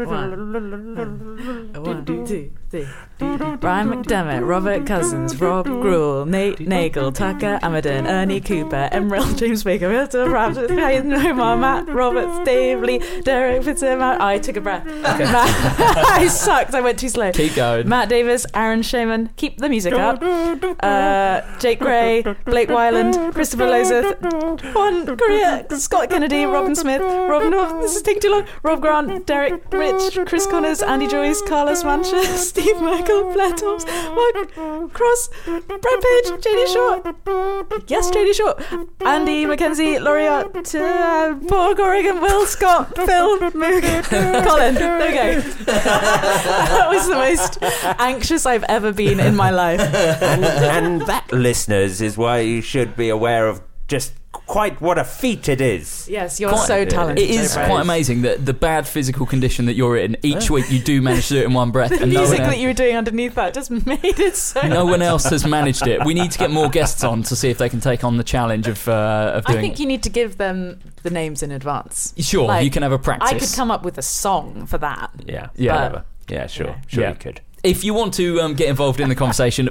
1, 2, 3. Brian McDermott, Robert Cousins, Rob Gruel, Nate Nagel, Tucker Amadon, Ernie Cooper, Emerald, James Baker, Milton Raptor, Hayden Omar, Matt Roberts, Dave Lee, Derek Fitzgerald. I took a breath. Okay. I sucked. I went too slow. Keep going. Matt Davis, Aaron Shaman, keep the music up. Jake Gray, Blake Wyland, Christopher Lozeth, Juan Correa, Scott Kennedy, Robin Smith, Rob North, this is taking too long, Rob Grant, Derek Rich, Chris Connors, Andy Joyce, Carlos Mancha, Steve Merkel, Blair Toms, Mark Cross, Brad Page, JD Short, yes, JD Short, Andy McKenzie, Laureate, Paul Corrigan, Will Scott, Phil Moog, Colin. There we go. That was the most anxious I've ever been in my life. And that, listeners, is why you should be aware of just quite what a feat it is. Yes, you're so talented. It is quite amazing that the bad physical condition that you're in, each week you do manage to do it in one breath. The music that you were doing underneath that just made it so... No one else has managed it. We need to get more guests on to see if they can take on the challenge of doing it. I think you need to give them the names in advance. Sure, you can have a practice. I could come up with a song for that. Yeah, sure you could. If you want to get involved in the conversation,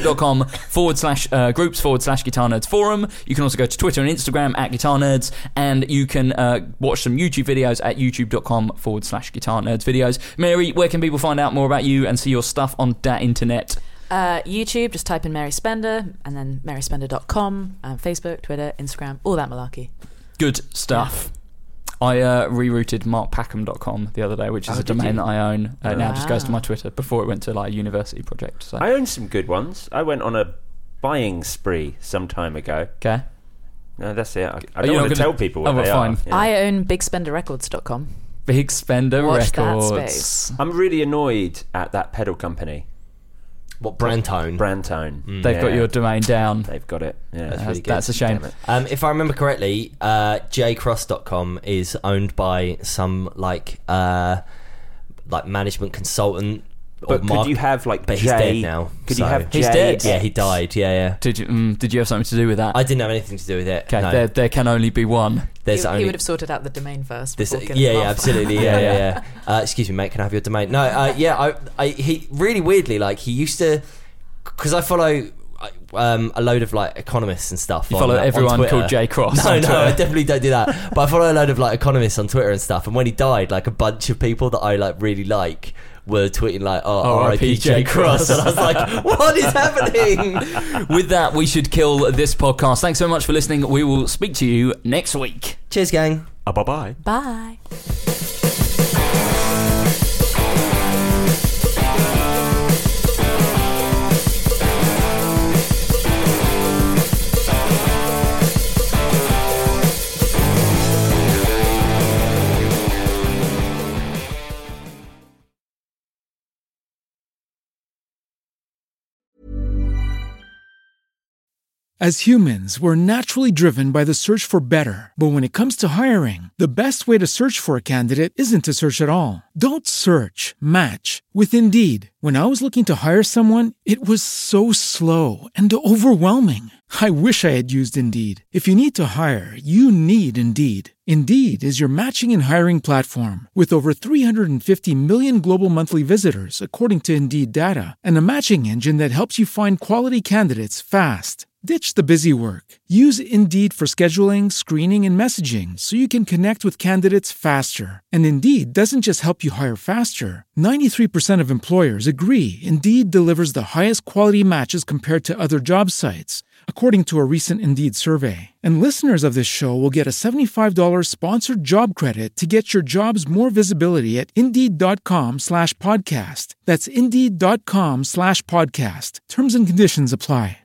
facebook.com/groups/Guitar Nerds Forum. You can also go to Twitter and Instagram at Guitar Nerds, and you can watch some YouTube videos at youtube.com/Guitar Nerds videos. Mary, where can people find out more about you and see your stuff on that internet? YouTube, just type in Mary Spender, and then maryspender.com, Facebook, Twitter, Instagram, all that malarkey. Good stuff. Yeah. I rerouted markpackham.com the other day, which is a domain that I own. Now just goes to my Twitter. Before it went to like a university project. So. I own some good ones. I went on a buying spree some time ago. Okay. No, that's it. I don't want to tell people what they are. Yeah. I own bigspenderrecords.com. Big Spender Watch Records. That space. I'm really annoyed at that pedal company. What, Brandtone? Brandtone. They've got your domain down. They've got it. Yeah, that's really good. That's a shame. If I remember correctly, jcross.com is owned by some like management consultant. But could you have like but Jay? He's dead now. Could you have Jay? He's dead. Yeah, he died. Yeah. Did you have something to do with that? I didn't have anything to do with it. Okay, no. there can only be one. He would have sorted out the domain first. Absolutely. Yeah. Excuse me, mate. Can I have your domain? No. He really weirdly he used to, because I follow a load of like economists and stuff. You follow everyone called Jay Cross? No, I definitely don't do that. But I follow a load of like economists on Twitter and stuff. And when he died, like a bunch of people that I like really like were tweeting like, R.I.P. Jay Cross. And I was like, what is happening? With that, we should kill this podcast. Thanks so much for listening. We will speak to you next week. Cheers, gang. Bye-bye. Bye. As humans, we're naturally driven by the search for better. But when it comes to hiring, the best way to search for a candidate isn't to search at all. Don't search, match with Indeed. When I was looking to hire someone, it was so slow and overwhelming. I wish I had used Indeed. If you need to hire, you need Indeed. Indeed is your matching and hiring platform with over 350 million global monthly visitors, according to Indeed data, and a matching engine that helps you find quality candidates fast. Ditch the busy work. Use Indeed for scheduling, screening, and messaging so you can connect with candidates faster. And Indeed doesn't just help you hire faster. 93% of employers agree Indeed delivers the highest quality matches compared to other job sites. according to a recent Indeed survey. And listeners of this show will get a $75 sponsored job credit to get your jobs more visibility at Indeed.com/podcast. That's Indeed.com/podcast. Terms and conditions apply.